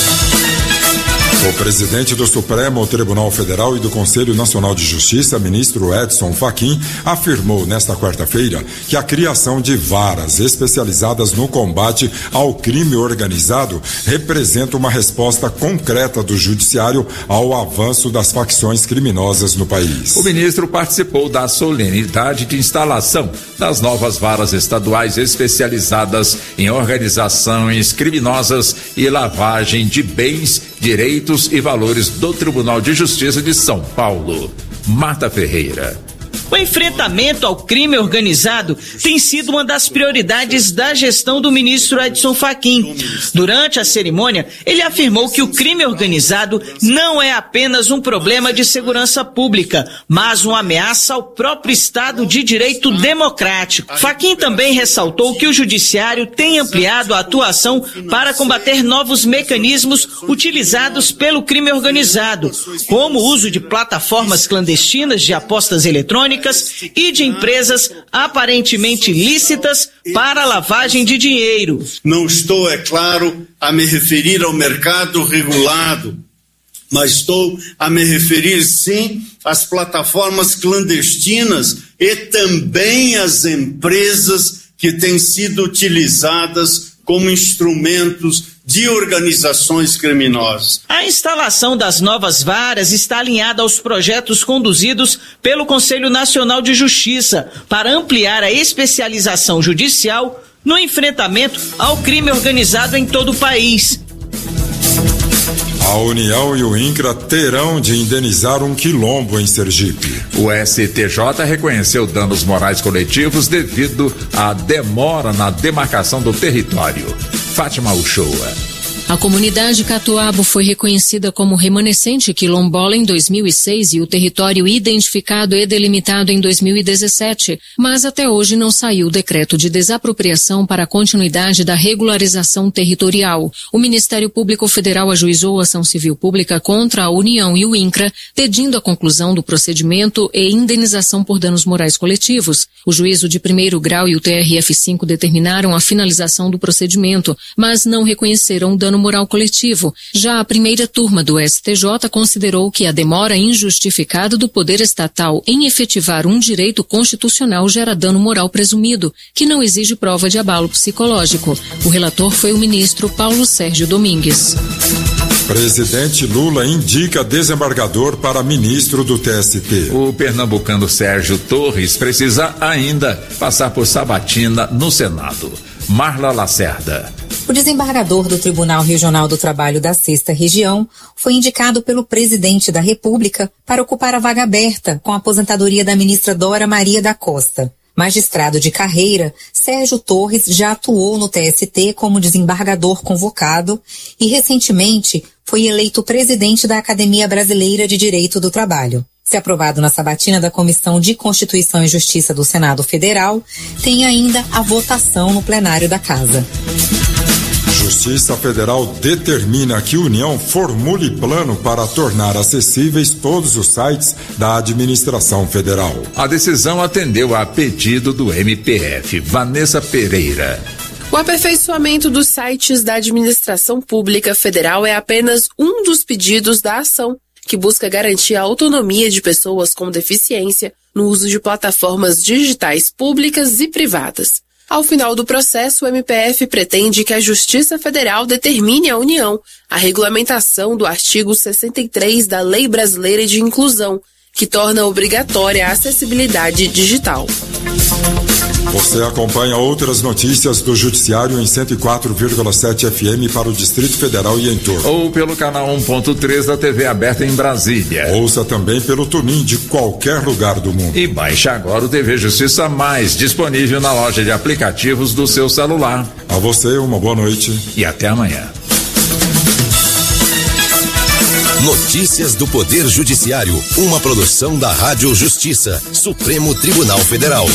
O presidente do Supremo Tribunal Federal e do Conselho Nacional de Justiça, ministro Edson Fachin, afirmou nesta quarta-feira que a criação de varas especializadas no combate ao crime organizado representa uma resposta concreta do judiciário ao avanço das facções criminosas no país. O ministro participou da solenidade de instalação das novas varas estaduais especializadas em organizações criminosas e lavagem de bens, direitos e valores do Tribunal de Justiça de São Paulo. Marta Ferreira. O enfrentamento ao crime organizado tem sido uma das prioridades da gestão do ministro Edson Fachin. Durante a cerimônia, ele afirmou que o crime organizado não é apenas um problema de segurança pública, mas uma ameaça ao próprio Estado de Direito democrático. Fachin também ressaltou que o judiciário tem ampliado a atuação para combater novos mecanismos utilizados pelo crime organizado, como o uso de plataformas clandestinas de apostas eletrônicas e de empresas aparentemente lícitas para lavagem de dinheiro. Não estou, é claro, a me referir ao mercado regulado, mas estou a me referir, sim, às plataformas clandestinas e também às empresas que têm sido utilizadas como instrumentos de organizações criminosas. A instalação das novas varas está alinhada aos projetos conduzidos pelo Conselho Nacional de Justiça para ampliar a especialização judicial no enfrentamento ao crime organizado em todo o país. A União e o INCRA terão de indenizar um quilombo em Sergipe. O S T J reconheceu danos morais coletivos devido à demora na demarcação do território. Fátima Uchoa. A comunidade Catuabo foi reconhecida como remanescente quilombola em dois mil e seis e o território identificado e delimitado em dois mil e dezessete, mas até hoje não saiu o decreto de desapropriação para a continuidade da regularização territorial. O Ministério Público Federal ajuizou a ação civil pública contra a União e o INCRA, pedindo a conclusão do procedimento e indenização por danos morais coletivos. O juízo de primeiro grau e o T R F cinco determinaram a finalização do procedimento, mas não reconheceram o dano moral coletivo. Já a primeira turma do S T J considerou que a demora injustificada do poder estatal em efetivar um direito constitucional gera dano moral presumido, que não exige prova de abalo psicológico. O relator foi o ministro Paulo Sérgio Domingues. Presidente Lula indica desembargador para ministro do T S T. O pernambucano Sérgio Torres precisa ainda passar por sabatina no Senado. Marla Lacerda. O desembargador do Tribunal Regional do Trabalho da Sexta Região foi indicado pelo presidente da República para ocupar a vaga aberta com a aposentadoria da ministra Dora Maria da Costa. Magistrado de carreira, Sérgio Torres já atuou no T S T como desembargador convocado e, recentemente, foi eleito presidente da Academia Brasileira de Direito do Trabalho. Se aprovado na sabatina da Comissão de Constituição e Justiça do Senado Federal, tem ainda a votação no plenário da Casa. Justiça Federal determina que a União formule plano para tornar acessíveis todos os sites da administração federal. A decisão atendeu a pedido do M P F. Vanessa Pereira. O aperfeiçoamento dos sites da administração pública federal é apenas um dos pedidos da ação, que busca garantir a autonomia de pessoas com deficiência no uso de plataformas digitais públicas e privadas. Ao final do processo, o M P F pretende que a Justiça Federal determine à União a regulamentação do artigo sessenta e três da Lei Brasileira de Inclusão, que torna obrigatória a acessibilidade digital. Você acompanha outras notícias do Judiciário em cento e quatro vírgula sete F M para o Distrito Federal e em torno. Ou pelo canal um ponto três da T V aberta em Brasília. Ouça também pelo TuneIn de qualquer lugar do mundo. E baixe agora o T V Justiça Mais, disponível na loja de aplicativos do seu celular. A você, uma boa noite. E até amanhã. Notícias do Poder Judiciário, uma produção da Rádio Justiça, Supremo Tribunal Federal.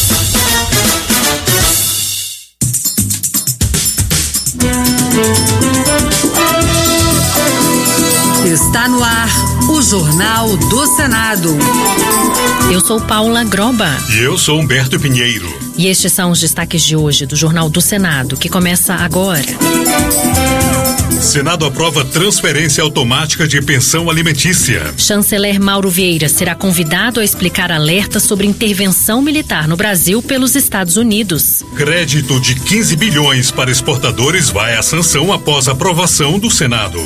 Está no ar o Jornal do Senado. Eu sou Paula Groba. E eu sou Humberto Pinheiro. E estes são os destaques de hoje do Jornal do Senado, que começa agora. Senado aprova transferência automática de pensão alimentícia. Chanceler Mauro Vieira será convidado a explicar alertas sobre intervenção militar no Brasil pelos Estados Unidos. Crédito de quinze bilhões para exportadores vai à sanção após aprovação do Senado.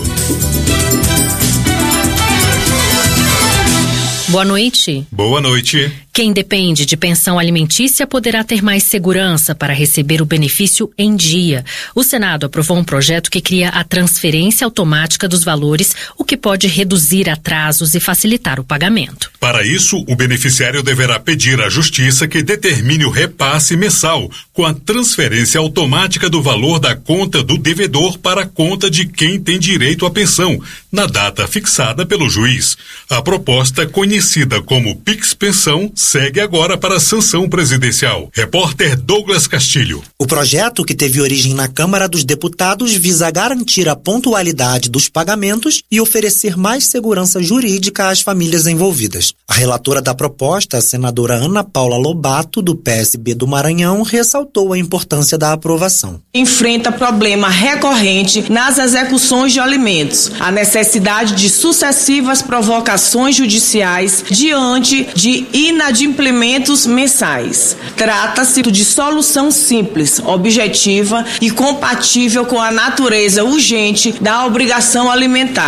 Boa noite. Boa noite. Quem depende de pensão alimentícia poderá ter mais segurança para receber o benefício em dia. O Senado aprovou um projeto que cria a transferência automática dos valores, o que pode reduzir atrasos e facilitar o pagamento. Para isso, o beneficiário deverá pedir à Justiça que determine o repasse mensal, com a transferência automática do valor da conta do devedor para a conta de quem tem direito à pensão, na data fixada pelo juiz. A proposta, conhecida como Pix Pensão, segue agora para a sanção presidencial. Repórter Douglas Castilho. O projeto, que teve origem na Câmara dos Deputados, visa garantir a pontualidade dos pagamentos e oferecer mais segurança jurídica às famílias envolvidas. A relatora da proposta, a senadora Ana Paula Lobato, do P S B do Maranhão, ressaltou a importância da aprovação. Enfrenta problema recorrente nas execuções de alimentos, a necessidade de sucessivas provocações judiciais diante de inadimplementos mensais. Trata-se de solução simples, objetiva e compatível com a natureza urgente da obrigação alimentar.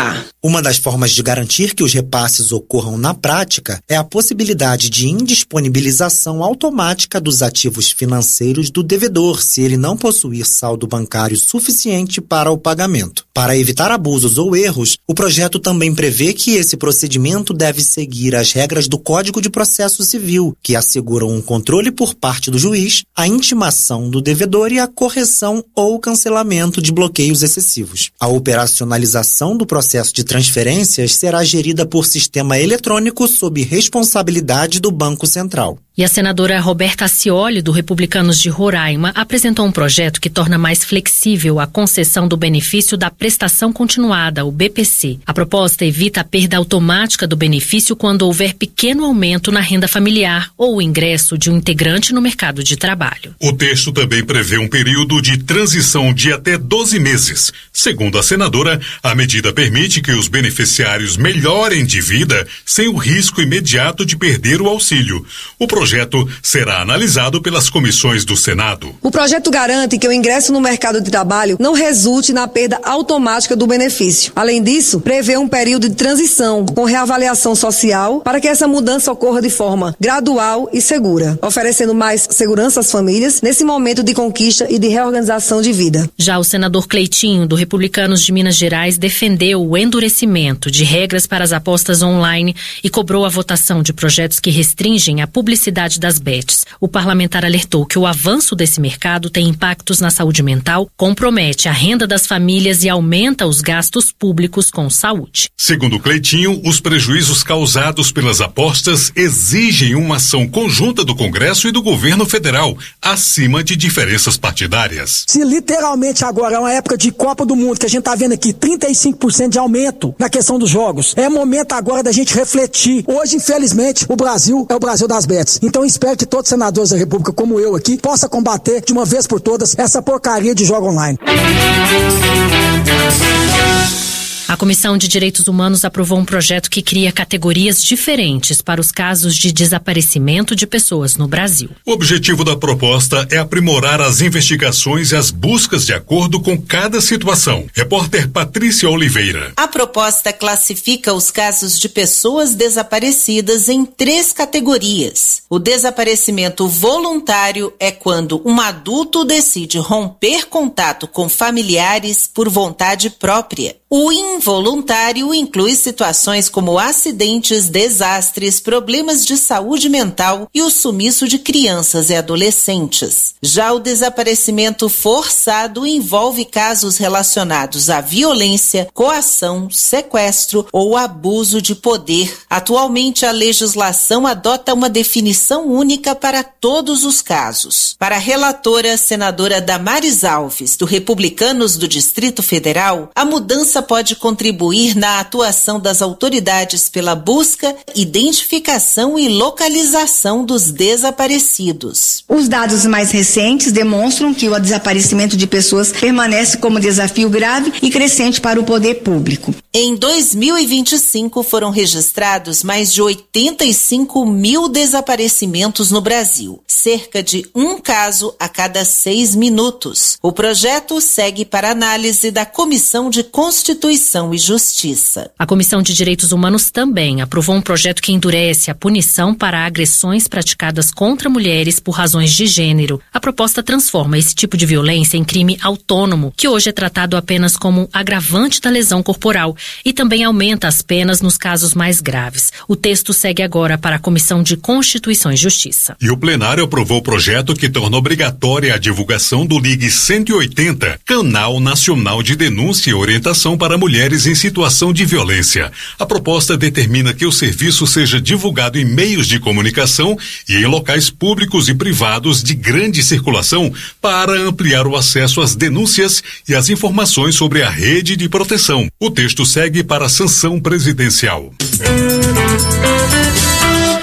Uma das formas de garantir que os repasses ocorram na prática é a possibilidade de indisponibilização automática dos ativos financeiros do devedor, se ele não possuir saldo bancário suficiente para o pagamento. Para evitar abusos ou erros, o projeto também prevê que esse procedimento deve seguir as regras do Código de Processo Civil, que asseguram um controle por parte do juiz, a intimação do devedor e a correção ou cancelamento de bloqueios excessivos. A operacionalização do processo de transferências será gerida por sistema eletrônico sob responsabilidade do Banco Central. E a senadora Roberta Acioli, do Republicanos de Roraima, apresentou um projeto que torna mais flexível a concessão do benefício da prestação continuada, o B P C. A proposta evita a perda automática do benefício quando houver pequeno aumento na renda familiar ou o ingresso de um integrante no mercado de trabalho. O texto também prevê um período de transição de até doze meses. Segundo a senadora, a medida permite que os beneficiários melhorem de vida sem o risco imediato de perder o auxílio. O O projeto será analisado pelas comissões do Senado. O projeto garante que o ingresso no mercado de trabalho não resulte na perda automática do benefício. Além disso, prevê um período de transição com reavaliação social para que essa mudança ocorra de forma gradual e segura, oferecendo mais segurança às famílias nesse momento de conquista e de reorganização de vida. Já o senador Cleitinho, do Republicanos de Minas Gerais, defendeu o endurecimento de regras para as apostas online e cobrou a votação de projetos que restringem a publicidade das bets. O parlamentar alertou que o avanço desse mercado tem impactos na saúde mental, compromete a renda das famílias e aumenta os gastos públicos com saúde. Segundo Cleitinho, os prejuízos causados pelas apostas exigem uma ação conjunta do Congresso e do governo federal, acima de diferenças partidárias. Se literalmente agora é uma época de Copa do Mundo, que a gente está vendo aqui trinta e cinco por cento de aumento na questão dos jogos, é momento agora da gente refletir. Hoje, infelizmente, o Brasil é o Brasil das bets. Então espero que todos os senadores da República, como eu aqui, possam combater de uma vez por todas essa porcaria de jogo online. A Comissão de Direitos Humanos aprovou um projeto que cria categorias diferentes para os casos de desaparecimento de pessoas no Brasil. O objetivo da proposta é aprimorar as investigações e as buscas de acordo com cada situação. Repórter Patrícia Oliveira. A proposta classifica os casos de pessoas desaparecidas em três categorias. O desaparecimento voluntário é quando um adulto decide romper contato com familiares por vontade própria. O involuntário inclui situações como acidentes, desastres, problemas de saúde mental e o sumiço de crianças e adolescentes. Já o desaparecimento forçado envolve casos relacionados à violência, coação, sequestro ou abuso de poder. Atualmente, a legislação adota uma definição única para todos os casos. Para a relatora, senadora Damares Alves, do Republicanos do Distrito Federal, a mudança pode contribuir na atuação das autoridades pela busca, identificação e localização dos desaparecidos. Os dados mais recentes demonstram que o desaparecimento de pessoas permanece como desafio grave e crescente para o poder público. Em dois mil e vinte e cinco foram registrados mais de oitenta e cinco mil desaparecimentos no Brasil, cerca de um caso a cada seis minutos. O projeto segue para análise da Comissão de Constituição e Justiça. A Comissão de Direitos Humanos também aprovou um projeto que endurece a punição para agressões praticadas contra mulheres por razões de gênero. A proposta transforma esse tipo de violência em crime autônomo, que hoje é tratado apenas como agravante da lesão corporal, e também aumenta as penas nos casos mais graves. O texto segue agora para a Comissão de Constituição e Justiça. E o plenário aprovou o projeto que torna obrigatória a divulgação do Ligue cento e oitenta, Canal Nacional de Denúncia e Orientação para Mulheres em Situação de Violência. A proposta determina que o serviço seja divulgado em meios de comunicação e em locais públicos e privados de grande circulação para ampliar o acesso às denúncias e às informações sobre a rede de proteção. O texto segue para a sanção presidencial.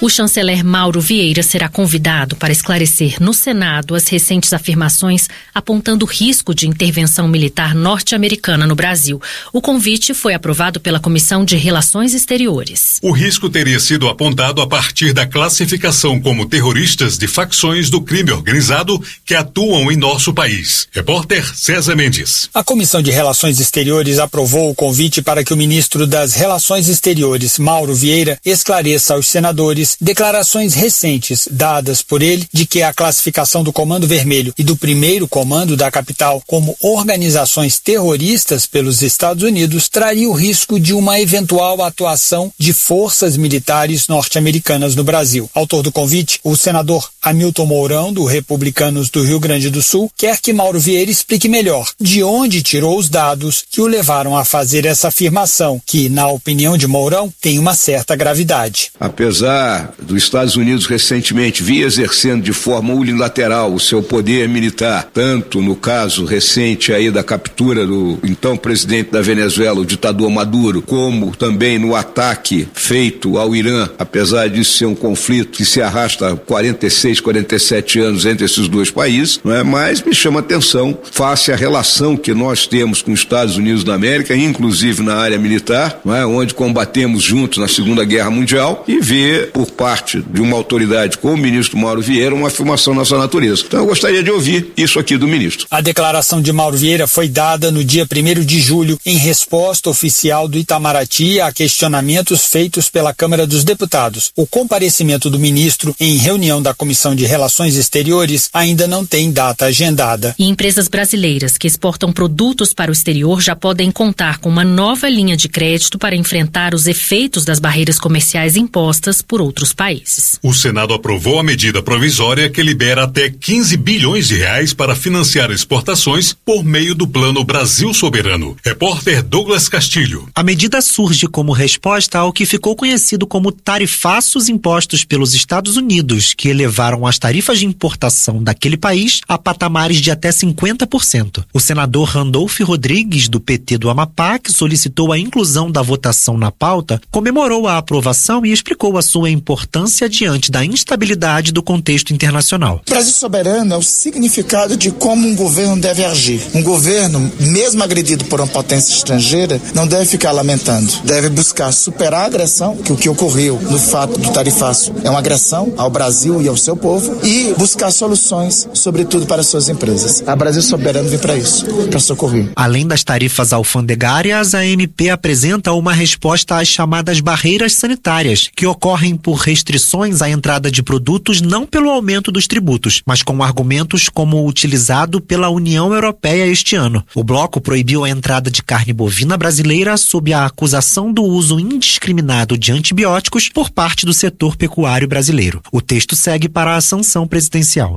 O chanceler Mauro Vieira será convidado para esclarecer no Senado as recentes afirmações apontando o risco de intervenção militar norte-americana no Brasil. O convite foi aprovado pela Comissão de Relações Exteriores. O risco teria sido apontado a partir da classificação como terroristas de facções do crime organizado que atuam em nosso país. Repórter César Mendes. A Comissão de Relações Exteriores aprovou o convite para que o ministro das Relações Exteriores, Mauro Vieira, esclareça aos senadores declarações recentes dadas por ele de que a classificação do Comando Vermelho e do Primeiro Comando da capital como organizações terroristas pelos Estados Unidos traria o risco de uma eventual atuação de forças militares norte-americanas no Brasil. Autor do convite, o senador Hamilton Mourão, do Republicanos do Rio Grande do Sul, quer que Mauro Vieira explique melhor de onde tirou os dados que o levaram a fazer essa afirmação, que, na opinião de Mourão, tem uma certa gravidade. Apesar dos Estados Unidos recentemente vir exercendo de forma unilateral o seu poder militar, tanto no caso recente aí da captura do então presidente da Venezuela, o ditador Maduro, como também no ataque feito ao Irã, apesar disso ser um conflito que se arrasta há quarenta e seis, quarenta e sete anos entre esses dois países, não é? Mas me chama a atenção face à relação que nós temos com os Estados Unidos da América, inclusive na área militar, não é? Onde combatemos juntos na Segunda Guerra Mundial, e ver por parte de uma autoridade como o ministro Mauro Vieira uma afirmação nessa natureza. Então eu gostaria de ouvir isso aqui do ministro. A declaração de Mauro Vieira foi dada no dia primeiro de julho em resposta oficial do Itamaraty a questionamentos feitos pela Câmara dos Deputados. O comparecimento do ministro em reunião da Comissão de Relações Exteriores ainda não tem data agendada. E empresas brasileiras que exportam produtos para o exterior já podem contar com uma nova linha de crédito para enfrentar os efeitos das barreiras comerciais impostas por outros países. O Senado aprovou a medida provisória que libera até quinze bilhões de reais para financiar exportações por meio do Plano Brasil Soberano. Repórter Douglas Castilho. A medida surge como resposta ao que ficou conhecido como tarifaços impostos pelos Estados Unidos, que elevaram as tarifas de importação daquele país a patamares de até cinquenta por cento. O senador Randolph Rodrigues, do P T do Amapá, que solicitou a inclusão da votação na pauta, comemorou a aprovação e explicou a sua importância diante da instabilidade do contexto internacional. Brasil soberano é o significado de como um governo deve agir. Um governo, mesmo agredido por uma potência estrangeira, não deve ficar lamentando. Deve buscar superar a agressão, que o que ocorreu no fato do tarifaço é uma agressão ao Brasil e ao seu povo, e buscar soluções, sobretudo para suas empresas. A Brasil soberano vem para isso, para socorrer. Além das tarifas alfandegárias, a M P apresenta uma resposta às chamadas barreiras sanitárias, que ocorrem por restrições à entrada de produtos não pelo aumento dos tributos, mas com argumentos como o utilizado pela União Europeia este ano. O bloco proibiu a entrada de carne bovina brasileira sob a acusação do uso indiscriminado de antibióticos por parte do setor pecuário brasileiro. O texto segue para a sanção presidencial.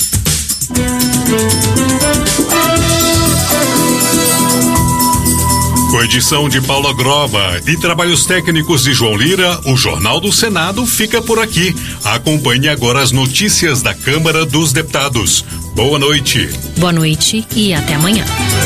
Com edição de Paula Grova e trabalhos técnicos de João Lira, o Jornal do Senado fica por aqui. Acompanhe agora as notícias da Câmara dos Deputados. Boa noite. Boa noite e até amanhã.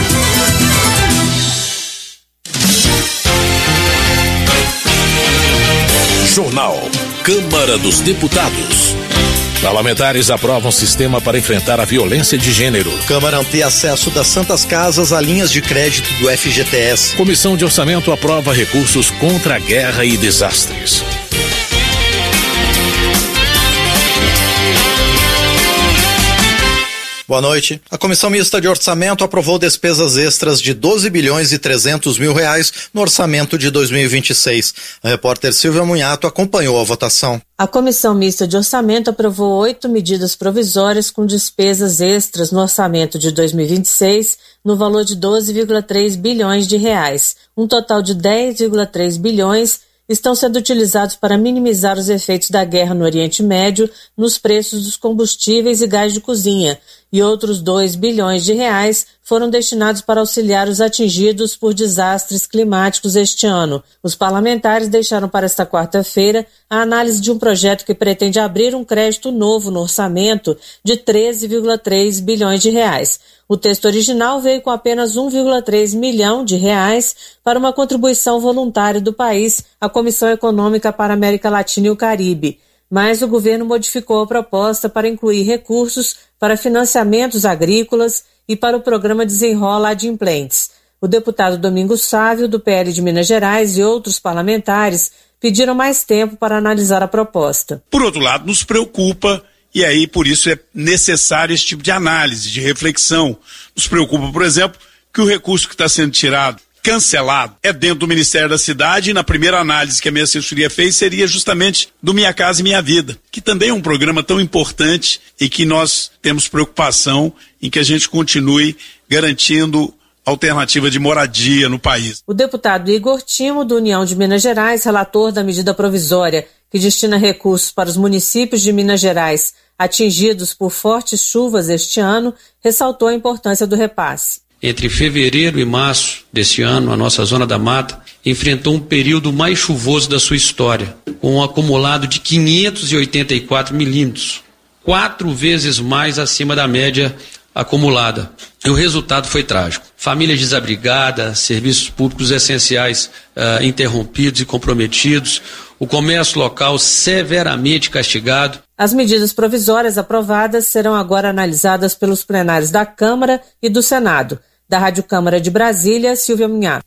Jornal Câmara dos Deputados. Parlamentares aprovam sistema para enfrentar a violência de gênero. Câmara amplia acesso das Santas Casas a linhas de crédito do F G T S. Comissão de Orçamento aprova recursos contra a guerra e desastres. Boa noite. A Comissão Mista de Orçamento aprovou despesas extras de doze bilhões e trezentos mil reais no orçamento de dois mil e vinte e seis. A repórter Silvia Munhato acompanhou a votação. A Comissão Mista de Orçamento aprovou oito medidas provisórias com despesas extras no orçamento de dois mil e vinte e seis no valor de doze vírgula três bilhões de reais. Um total de dez vírgula três bilhões estão sendo utilizados para minimizar os efeitos da guerra no Oriente Médio nos preços dos combustíveis e gás de cozinha, e outros dois bilhões de reais foram destinados para auxiliar os atingidos por desastres climáticos este ano. Os parlamentares deixaram para esta quarta-feira a análise de um projeto que pretende abrir um crédito novo no orçamento de treze vírgula três bilhões de reais. O texto original veio com apenas um vírgula três milhão de reais para uma contribuição voluntária do país à Comissão Econômica para a América Latina e o Caribe. mas o governo modificou a proposta para incluir recursos para financiamentos agrícolas e para o programa Desenrola Adimplentes. O deputado Domingos Sávio, do P L de Minas Gerais, e outros parlamentares pediram mais tempo para analisar a proposta. Por outro lado, nos preocupa, e aí por isso é necessário esse tipo de análise, de reflexão. Nos preocupa, por exemplo, que o recurso que está sendo tirado, cancelado, é dentro do Ministério da Cidade, e na primeira análise que a minha assessoria fez seria justamente do Minha Casa e Minha Vida, que também é um programa tão importante e que nós temos preocupação em que a gente continue garantindo alternativa de moradia no país. O deputado Igor Timo, do União de Minas Gerais, relator da medida provisória que destina recursos para os municípios de Minas Gerais atingidos por fortes chuvas este ano, ressaltou a importância do repasse. Entre fevereiro e março deste ano, a nossa Zona da Mata enfrentou um período mais chuvoso da sua história, com um acumulado de quinhentos e oitenta e quatro milímetros, quatro vezes mais acima da média acumulada. E o resultado foi trágico. Famílias desabrigadas, serviços públicos essenciais uh, interrompidos e comprometidos, o comércio local severamente castigado. As medidas provisórias aprovadas serão agora analisadas pelos plenários da Câmara e do Senado. Da Rádio Câmara de Brasília, Silvia Minhato.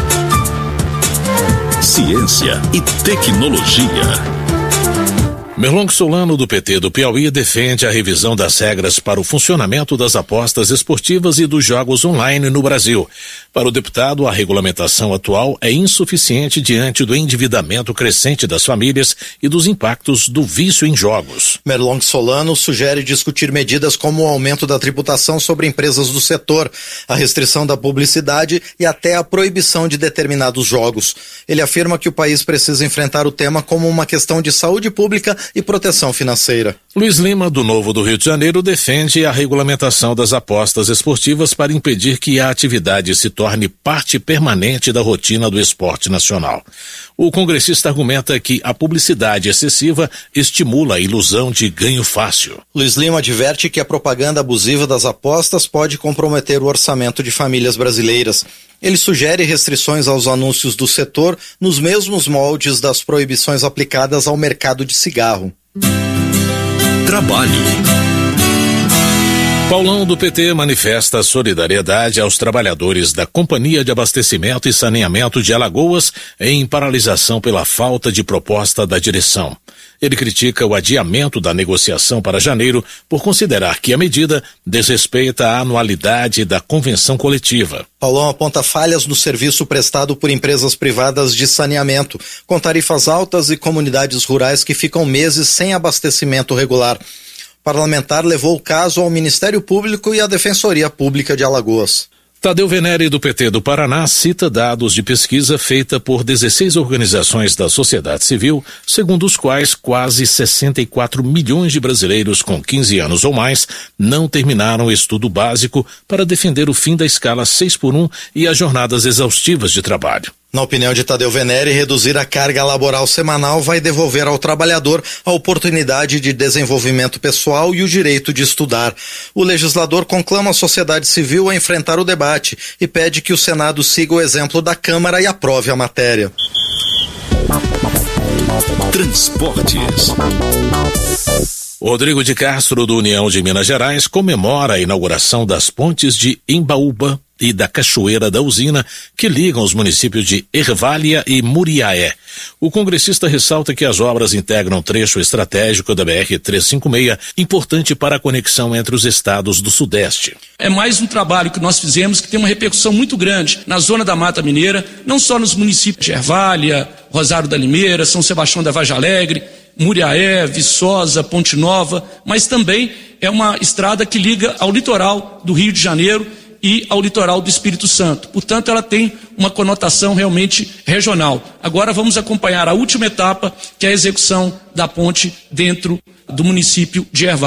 Ciência e tecnologia. Merlong Solano, do P T do Piauí, defende a revisão das regras para o funcionamento das apostas esportivas e dos jogos online no Brasil. Para o deputado, a regulamentação atual é insuficiente diante do endividamento crescente das famílias e dos impactos do vício em jogos. Merlong Solano sugere discutir medidas como o aumento da tributação sobre empresas do setor, a restrição da publicidade e até a proibição de determinados jogos. Ele afirma que o país precisa enfrentar o tema como uma questão de saúde pública e proteção financeira. Luiz Lima, do Novo do Rio de Janeiro, defende a regulamentação das apostas esportivas para impedir que a atividade se torne parte permanente da rotina do esporte nacional. O congressista argumenta que a publicidade excessiva estimula a ilusão de ganho fácil. Luiz Lima adverte que a propaganda abusiva das apostas pode comprometer o orçamento de famílias brasileiras. Ele sugere restrições aos anúncios do setor nos mesmos moldes das proibições aplicadas ao mercado de cigarro. Trabalho. Paulão, do P T, manifesta solidariedade aos trabalhadores da Companhia de Abastecimento e Saneamento de Alagoas em paralisação pela falta de proposta da direção. Ele critica o adiamento da negociação para janeiro por considerar que a medida desrespeita a anualidade da convenção coletiva. Paulão aponta falhas no serviço prestado por empresas privadas de saneamento, com tarifas altas e comunidades rurais que ficam meses sem abastecimento regular. O parlamentar levou o caso ao Ministério Público e à Defensoria Pública de Alagoas. Tadeu Venere, do P T do Paraná, cita dados de pesquisa feita por dezesseis organizações da sociedade civil, segundo os quais quase sessenta e quatro milhões de brasileiros com quinze anos ou mais não terminaram o estudo básico para defender o fim da escala seis por um e as jornadas exaustivas de trabalho. Na opinião de Tadeu Venere, reduzir a carga laboral semanal vai devolver ao trabalhador a oportunidade de desenvolvimento pessoal e o direito de estudar. O legislador conclama a sociedade civil a enfrentar o debate e pede que o Senado siga o exemplo da Câmara e aprove a matéria. Transportes. Rodrigo de Castro, do União de Minas Gerais, comemora a inauguração das pontes de Embaúba e da Cachoeira da Usina, que ligam os municípios de Ervália e Muriaé. O congressista ressalta que as obras integram trecho estratégico da B R trezentos e cinquenta e seis, importante para a conexão entre os estados do Sudeste. É mais um trabalho que nós fizemos que tem uma repercussão muito grande na zona da Mata Mineira, não só nos municípios de Ervália, Rosário da Limeira, São Sebastião da Vargem Alegre, Muriaé, Viçosa, Ponte Nova, mas também é uma estrada que liga ao litoral do Rio de Janeiro e ao litoral do Espírito Santo. Portanto, ela tem uma conotação realmente regional. Agora vamos acompanhar a última etapa, que é a execução da ponte dentro do município de Ervália.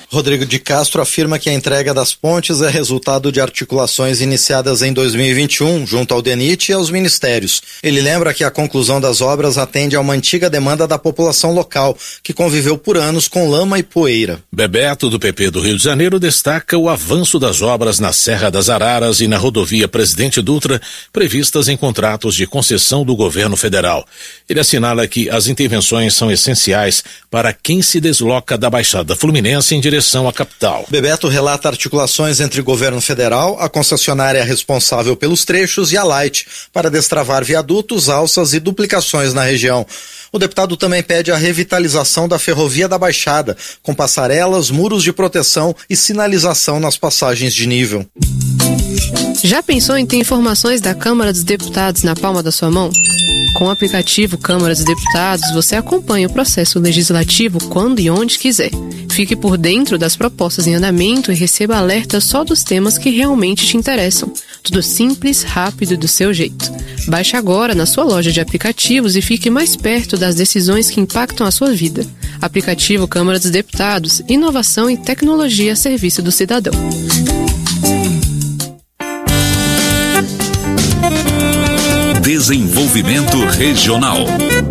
Rodrigo de Castro afirma que a entrega das pontes é resultado de articulações iniciadas em dois mil e vinte e um, junto ao DENIT e aos ministérios. Ele lembra que a conclusão das obras atende a uma antiga demanda da população local, que conviveu por anos com lama e poeira. Bebeto, do P P do Rio de Janeiro, destaca o avanço das obras na Serra das Araras e na rodovia Presidente Dutra, previstas em contratos de concessão do governo federal. Ele assinala que as intervenções são essenciais para quem se desloca da Baixada Fluminense em direção à capital. Bebeto relata articulações entre o governo federal, a concessionária responsável pelos trechos e a Light, para destravar viadutos, alças e duplicações na região. O deputado também pede a revitalização da ferrovia da Baixada, com passarelas, muros de proteção e sinalização nas passagens de nível. Já pensou em ter informações da Câmara dos Deputados na palma da sua mão? Com o aplicativo Câmara dos Deputados, você acompanha o processo legislativo quando e onde quiser. Fique por dentro das propostas em andamento e receba alertas só dos temas que realmente te interessam. Tudo simples, rápido e do seu jeito. Baixe agora na sua loja de aplicativos e fique mais perto das decisões que impactam a sua vida. Aplicativo Câmara dos Deputados, inovação e tecnologia a serviço do cidadão. Desenvolvimento Regional.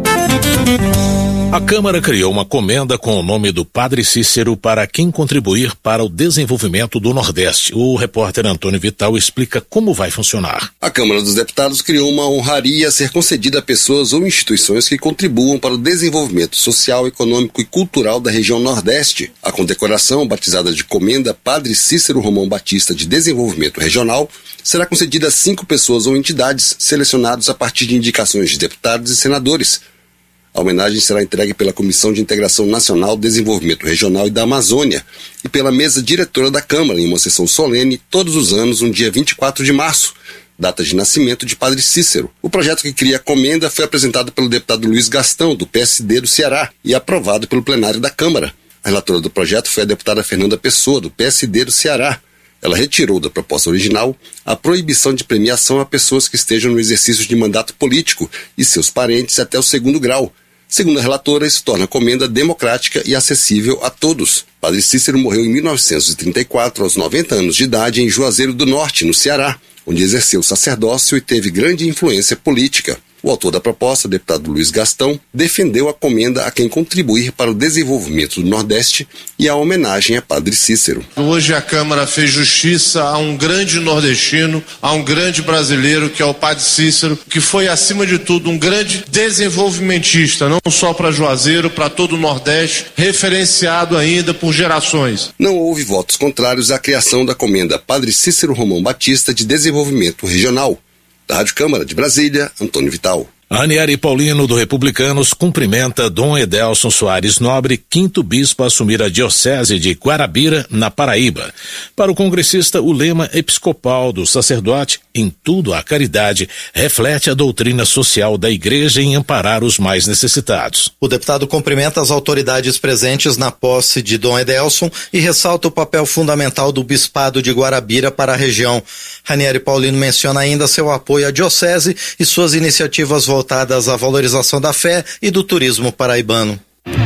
A Câmara criou uma comenda com o nome do Padre Cícero para quem contribuir para o desenvolvimento do Nordeste. O repórter Antônio Vital explica como vai funcionar. A Câmara dos Deputados criou uma honraria a ser concedida a pessoas ou instituições que contribuam para o desenvolvimento social, econômico e cultural da região Nordeste. A condecoração, batizada de Comenda Padre Cícero Romão Batista de Desenvolvimento Regional, será concedida a cinco pessoas ou entidades selecionadas a partir de indicações de deputados e senadores. A homenagem será entregue pela Comissão de Integração Nacional, Desenvolvimento Regional e da Amazônia e pela mesa diretora da Câmara em uma sessão solene todos os anos, no dia vinte e quatro de março, data de nascimento de Padre Cícero. O projeto que cria a comenda foi apresentado pelo deputado Luiz Gastão, do P S D do Ceará, e aprovado pelo plenário da Câmara. A relatora do projeto foi a deputada Fernanda Pessoa, do P S D do Ceará. Ela retirou da proposta original a proibição de premiação a pessoas que estejam no exercício de mandato político e seus parentes até o segundo grau. Segundo a relatora, isso torna a comenda democrática e acessível a todos. Padre Cícero morreu em mil novecentos e trinta e quatro, aos noventa anos de idade, em Juazeiro do Norte, no Ceará, onde exerceu sacerdócio e teve grande influência política. O autor da proposta, o deputado Luiz Gastão, defendeu a comenda a quem contribuir para o desenvolvimento do Nordeste e a homenagem a Padre Cícero. Hoje a Câmara fez justiça a um grande nordestino, a um grande brasileiro, que é o Padre Cícero, que foi, acima de tudo, um grande desenvolvimentista, não só para Juazeiro, para todo o Nordeste, referenciado ainda por gerações. Não houve votos contrários à criação da comenda Padre Cícero Romão Batista de Desenvolvimento Regional. Da Rádio Câmara de Brasília, Antônio Vital. Aniele Paulino, do Republicanos, cumprimenta Dom Edelson Soares Nobre, quinto bispo a assumir a diocese de Guarabira, na Paraíba. Para o congressista, o lema episcopal do sacerdote, em tudo a caridade, reflete a doutrina social da Igreja em amparar os mais necessitados. O deputado cumprimenta as autoridades presentes na posse de Dom Edelson e ressalta o papel fundamental do bispado de Guarabira para a região. Aniele Paulino menciona ainda seu apoio à diocese e suas iniciativas voltadas voltadas à valorização da fé e do turismo paraibano.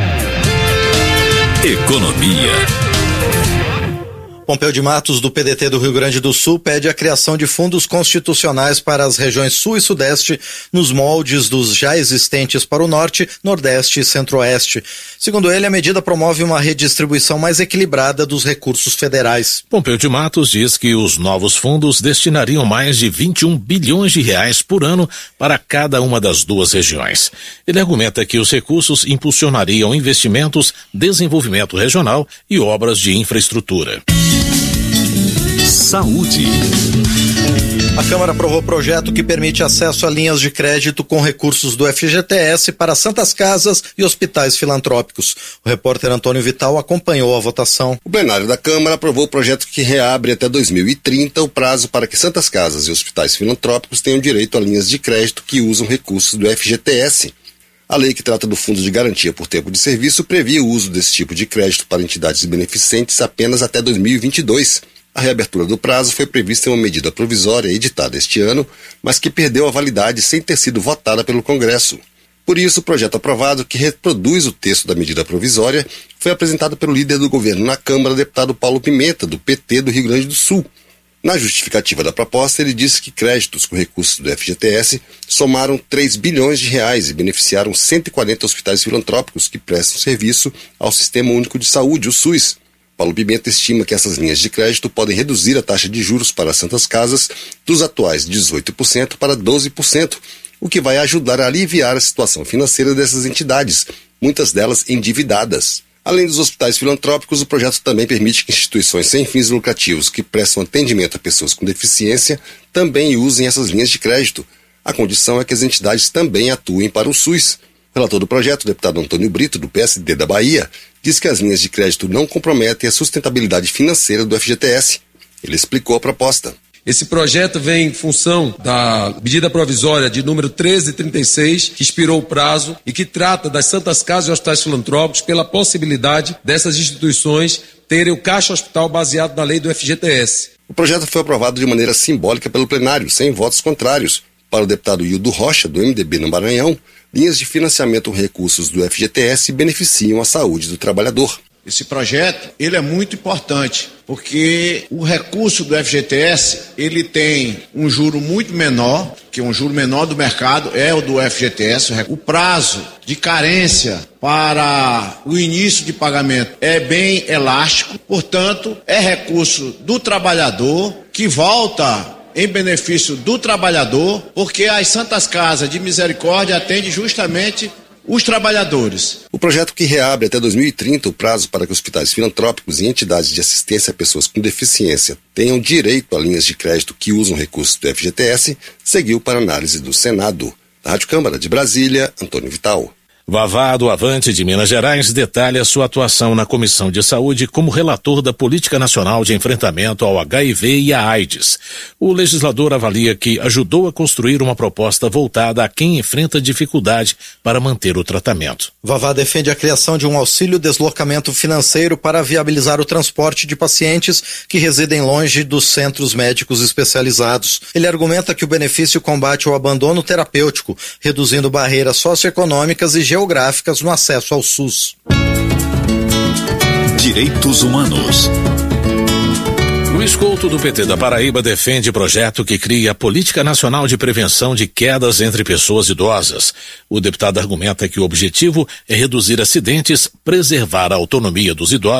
Economia. Pompeu de Matos, do P D T do Rio Grande do Sul, pede a criação de fundos constitucionais para as regiões Sul e Sudeste, nos moldes dos já existentes para o Norte, Nordeste e Centro-Oeste. Segundo ele, a medida promove uma redistribuição mais equilibrada dos recursos federais. Pompeu de Matos diz que os novos fundos destinariam mais de vinte e um bilhões de reais por ano para cada uma das duas regiões. Ele argumenta que os recursos impulsionariam investimentos, desenvolvimento regional e obras de infraestrutura. Saúde. A Câmara aprovou o projeto que permite acesso a linhas de crédito com recursos do F G T S para santas casas e hospitais filantrópicos. O repórter Antônio Vital acompanhou a votação. O plenário da Câmara aprovou o projeto que reabre até dois mil e trinta o prazo para que santas casas e hospitais filantrópicos tenham direito a linhas de crédito que usam recursos do F G T S. A lei que trata do Fundo de Garantia por Tempo de Serviço previa o uso desse tipo de crédito para entidades beneficentes apenas até dois mil e vinte e dois. A reabertura do prazo foi prevista em uma medida provisória editada este ano, mas que perdeu a validade sem ter sido votada pelo Congresso. Por isso, o projeto aprovado, que reproduz o texto da medida provisória, foi apresentado pelo líder do governo na Câmara, deputado Paulo Pimenta, do P T do Rio Grande do Sul. Na justificativa da proposta, ele disse que créditos com recursos do F G T S somaram três bilhões de reais e beneficiaram cento e quarenta hospitais filantrópicos que prestam serviço ao Sistema Único de Saúde, o SUS. Paulo Pimenta estima que essas linhas de crédito podem reduzir a taxa de juros para as santas casas dos atuais dezoito por cento para doze por cento, o que vai ajudar a aliviar a situação financeira dessas entidades, muitas delas endividadas. Além dos hospitais filantrópicos, o projeto também permite que instituições sem fins lucrativos que prestam atendimento a pessoas com deficiência também usem essas linhas de crédito. A condição é que as entidades também atuem para o SUS. O relator do projeto, o deputado Antônio Brito, do P S D da Bahia, diz que as linhas de crédito não comprometem a sustentabilidade financeira do F G T S. Ele explicou a proposta. Esse projeto vem em função da medida provisória de número treze trinta e seis, que expirou o prazo e que trata das santas casas e hospitais filantrópicos pela possibilidade dessas instituições terem o caixa hospital baseado na lei do F G T S. O projeto foi aprovado de maneira simbólica pelo plenário, sem votos contrários. Para o deputado Hildo Rocha, do M D B no Maranhão, linhas de financiamento com recursos do F G T S beneficiam a saúde do trabalhador. Esse projeto, ele é muito importante, porque o recurso do F G T S, ele tem um juro muito menor, que um juro menor do mercado é o do F G T S. O prazo de carência para o início de pagamento é bem elástico, portanto, é recurso do trabalhador que volta em benefício do trabalhador, porque as Santas Casas de Misericórdia atendem justamente os trabalhadores. O projeto, que reabre até dois mil e trinta o prazo para que hospitais filantrópicos e entidades de assistência a pessoas com deficiência tenham direito a linhas de crédito que usam recursos do F G T S, seguiu para análise do Senado. Da Rádio Câmara de Brasília, Antônio Vital. Vavá do Avante de Minas Gerais detalha sua atuação na Comissão de Saúde como relator da Política Nacional de Enfrentamento ao H I V e à AIDS. O legislador avalia que ajudou a construir uma proposta voltada a quem enfrenta dificuldade para manter o tratamento. Vavá defende a criação de um auxílio deslocamento financeiro para viabilizar o transporte de pacientes que residem longe dos centros médicos especializados. Ele argumenta que o benefício combate o abandono terapêutico, reduzindo barreiras socioeconômicas e geográficas no acesso ao SUS. Direitos Humanos. Luiz Couto, do P T da Paraíba, defende projeto que cria a Política Nacional de Prevenção de Quedas entre Pessoas Idosas. O deputado argumenta que o objetivo é reduzir acidentes, preservar a autonomia dos idosos